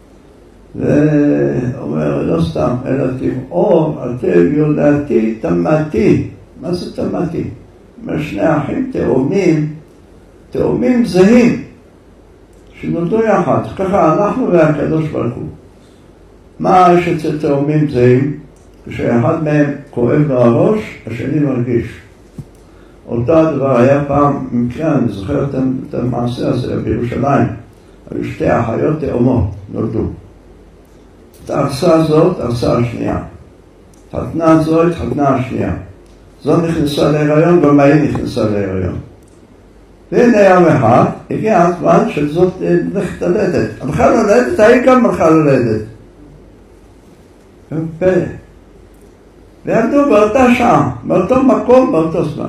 ואומר, לא סתם, אלא תבעור, אתם יודעתי תמתי. מה זה תמתי? אומר, שני אחים תאומים, תאומים זהים, שנולדו יחד. ככה אנחנו והקדוש ברוך הוא. מה יש אצל תאומים זהים? כשאחד מהם כואב לו הראש, השני מרגיש. אותו דבר היה פעם, במקרה, אני זוכר את המעשה הזה בירושלים, היו שתי אחיות תאומות, נולדו. את הארסה הזאת, הארסה השנייה. חתנה זאת, חתנה השנייה. זו נכנסה להיריון, גם היא נכנסה להיריון. והנה יום אחד, הגיע הזמן שזאת הולכת ללדת. הלכה ללדת, היא גם הלכה ללדת. ופלא. ועמדו באותה שעה, באותו מקום, באותו זמן.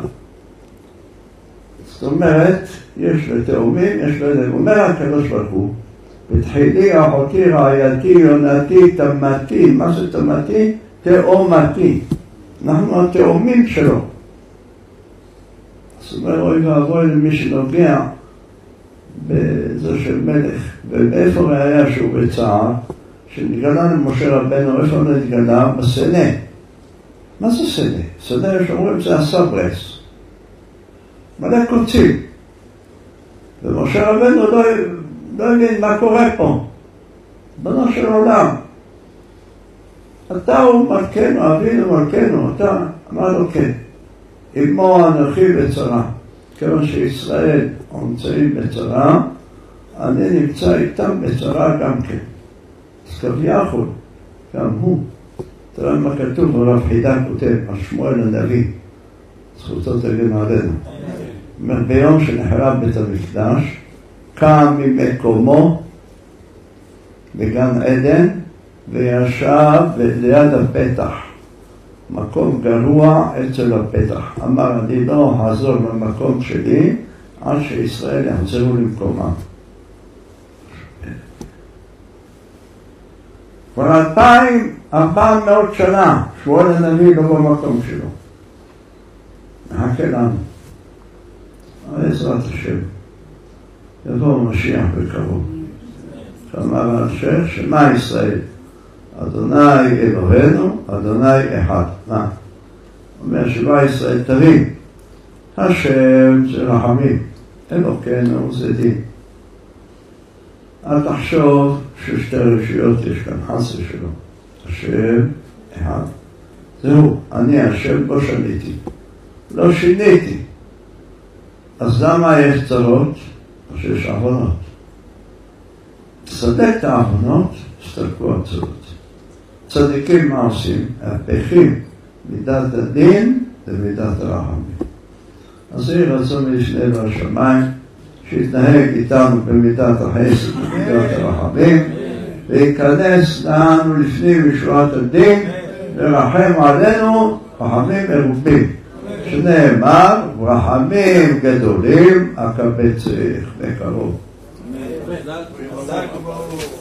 זאת אומרת, יש לתאומים, יש לתאומים. אומר הקדוש ברוך הוא, בתחילי אחותי, רעייתי, יונתי, תמתי. מה זה תמתי? תאומתי. אנחנו התאומים שלו. זאת אומרת, אוי ואבוי למי שנוגע בזה של מלך. ואיפה ראיה שהוא בצער, שנתגלה למשה רבנו, איפה נתגלה? בסנה. מה זה סנה? סנה שאומרים זה הסברס. מלא קוצים. ומשה רבנו לא, לא הבין מה קורה פה. בנו של עולם. אתה הוא מלכנו, אבינו מלכנו, אתה אמר לו כן. אמו אנוכי בצרה. כיוון שישראל נמצאים בצרה, אני נמצא איתם בצרה גם כן. אז כביכול, גם הוא. תראה מה כתוב, הרב חידה כותב, על שמואל הנביא. זכותו תגן עלינו. ביום שנחרב בית המקדש, קם ממקומו בגן עדן, וישב ליד הפתח. מקום גרוע אצל הפתח. אמר, אני לא חזור למקום שלי, עד שישראל יחזרו למקומם. כבר אלפיים ארבע מאות שנה, שמואל הנביא לא במקום שלו. נחכה לנו. בעזרת השם. יבוא משיח בקרוב. שאמר על שם, שמה ישראל? אדוני אלוהינו, אדוני אחד. מה? אומר שבא ישראל תבין. השם זה רחמים. אלוקינו זה דין. אל תחשוב ששתי רשויות יש כאן, חסר שלו. השם אחד. זהו, אני השם לא שניתי. לא שיניתי. אז למה יש צרות? שיש עוונות. תסדק את העוונות, תסתלקו הצרות. צדיקים מה עושים? הפכים מידת הדין ומידת הרחמים. אז יהי רצון משנה בשמיים, שיתנהג איתנו במידת החסד ובמידת הרחמים, וייכנס לנו לפנים משורת הדין, ורחם עלינו רחמים מרובים. שנאמר, רחמים גדולים אקבצך בקרוב.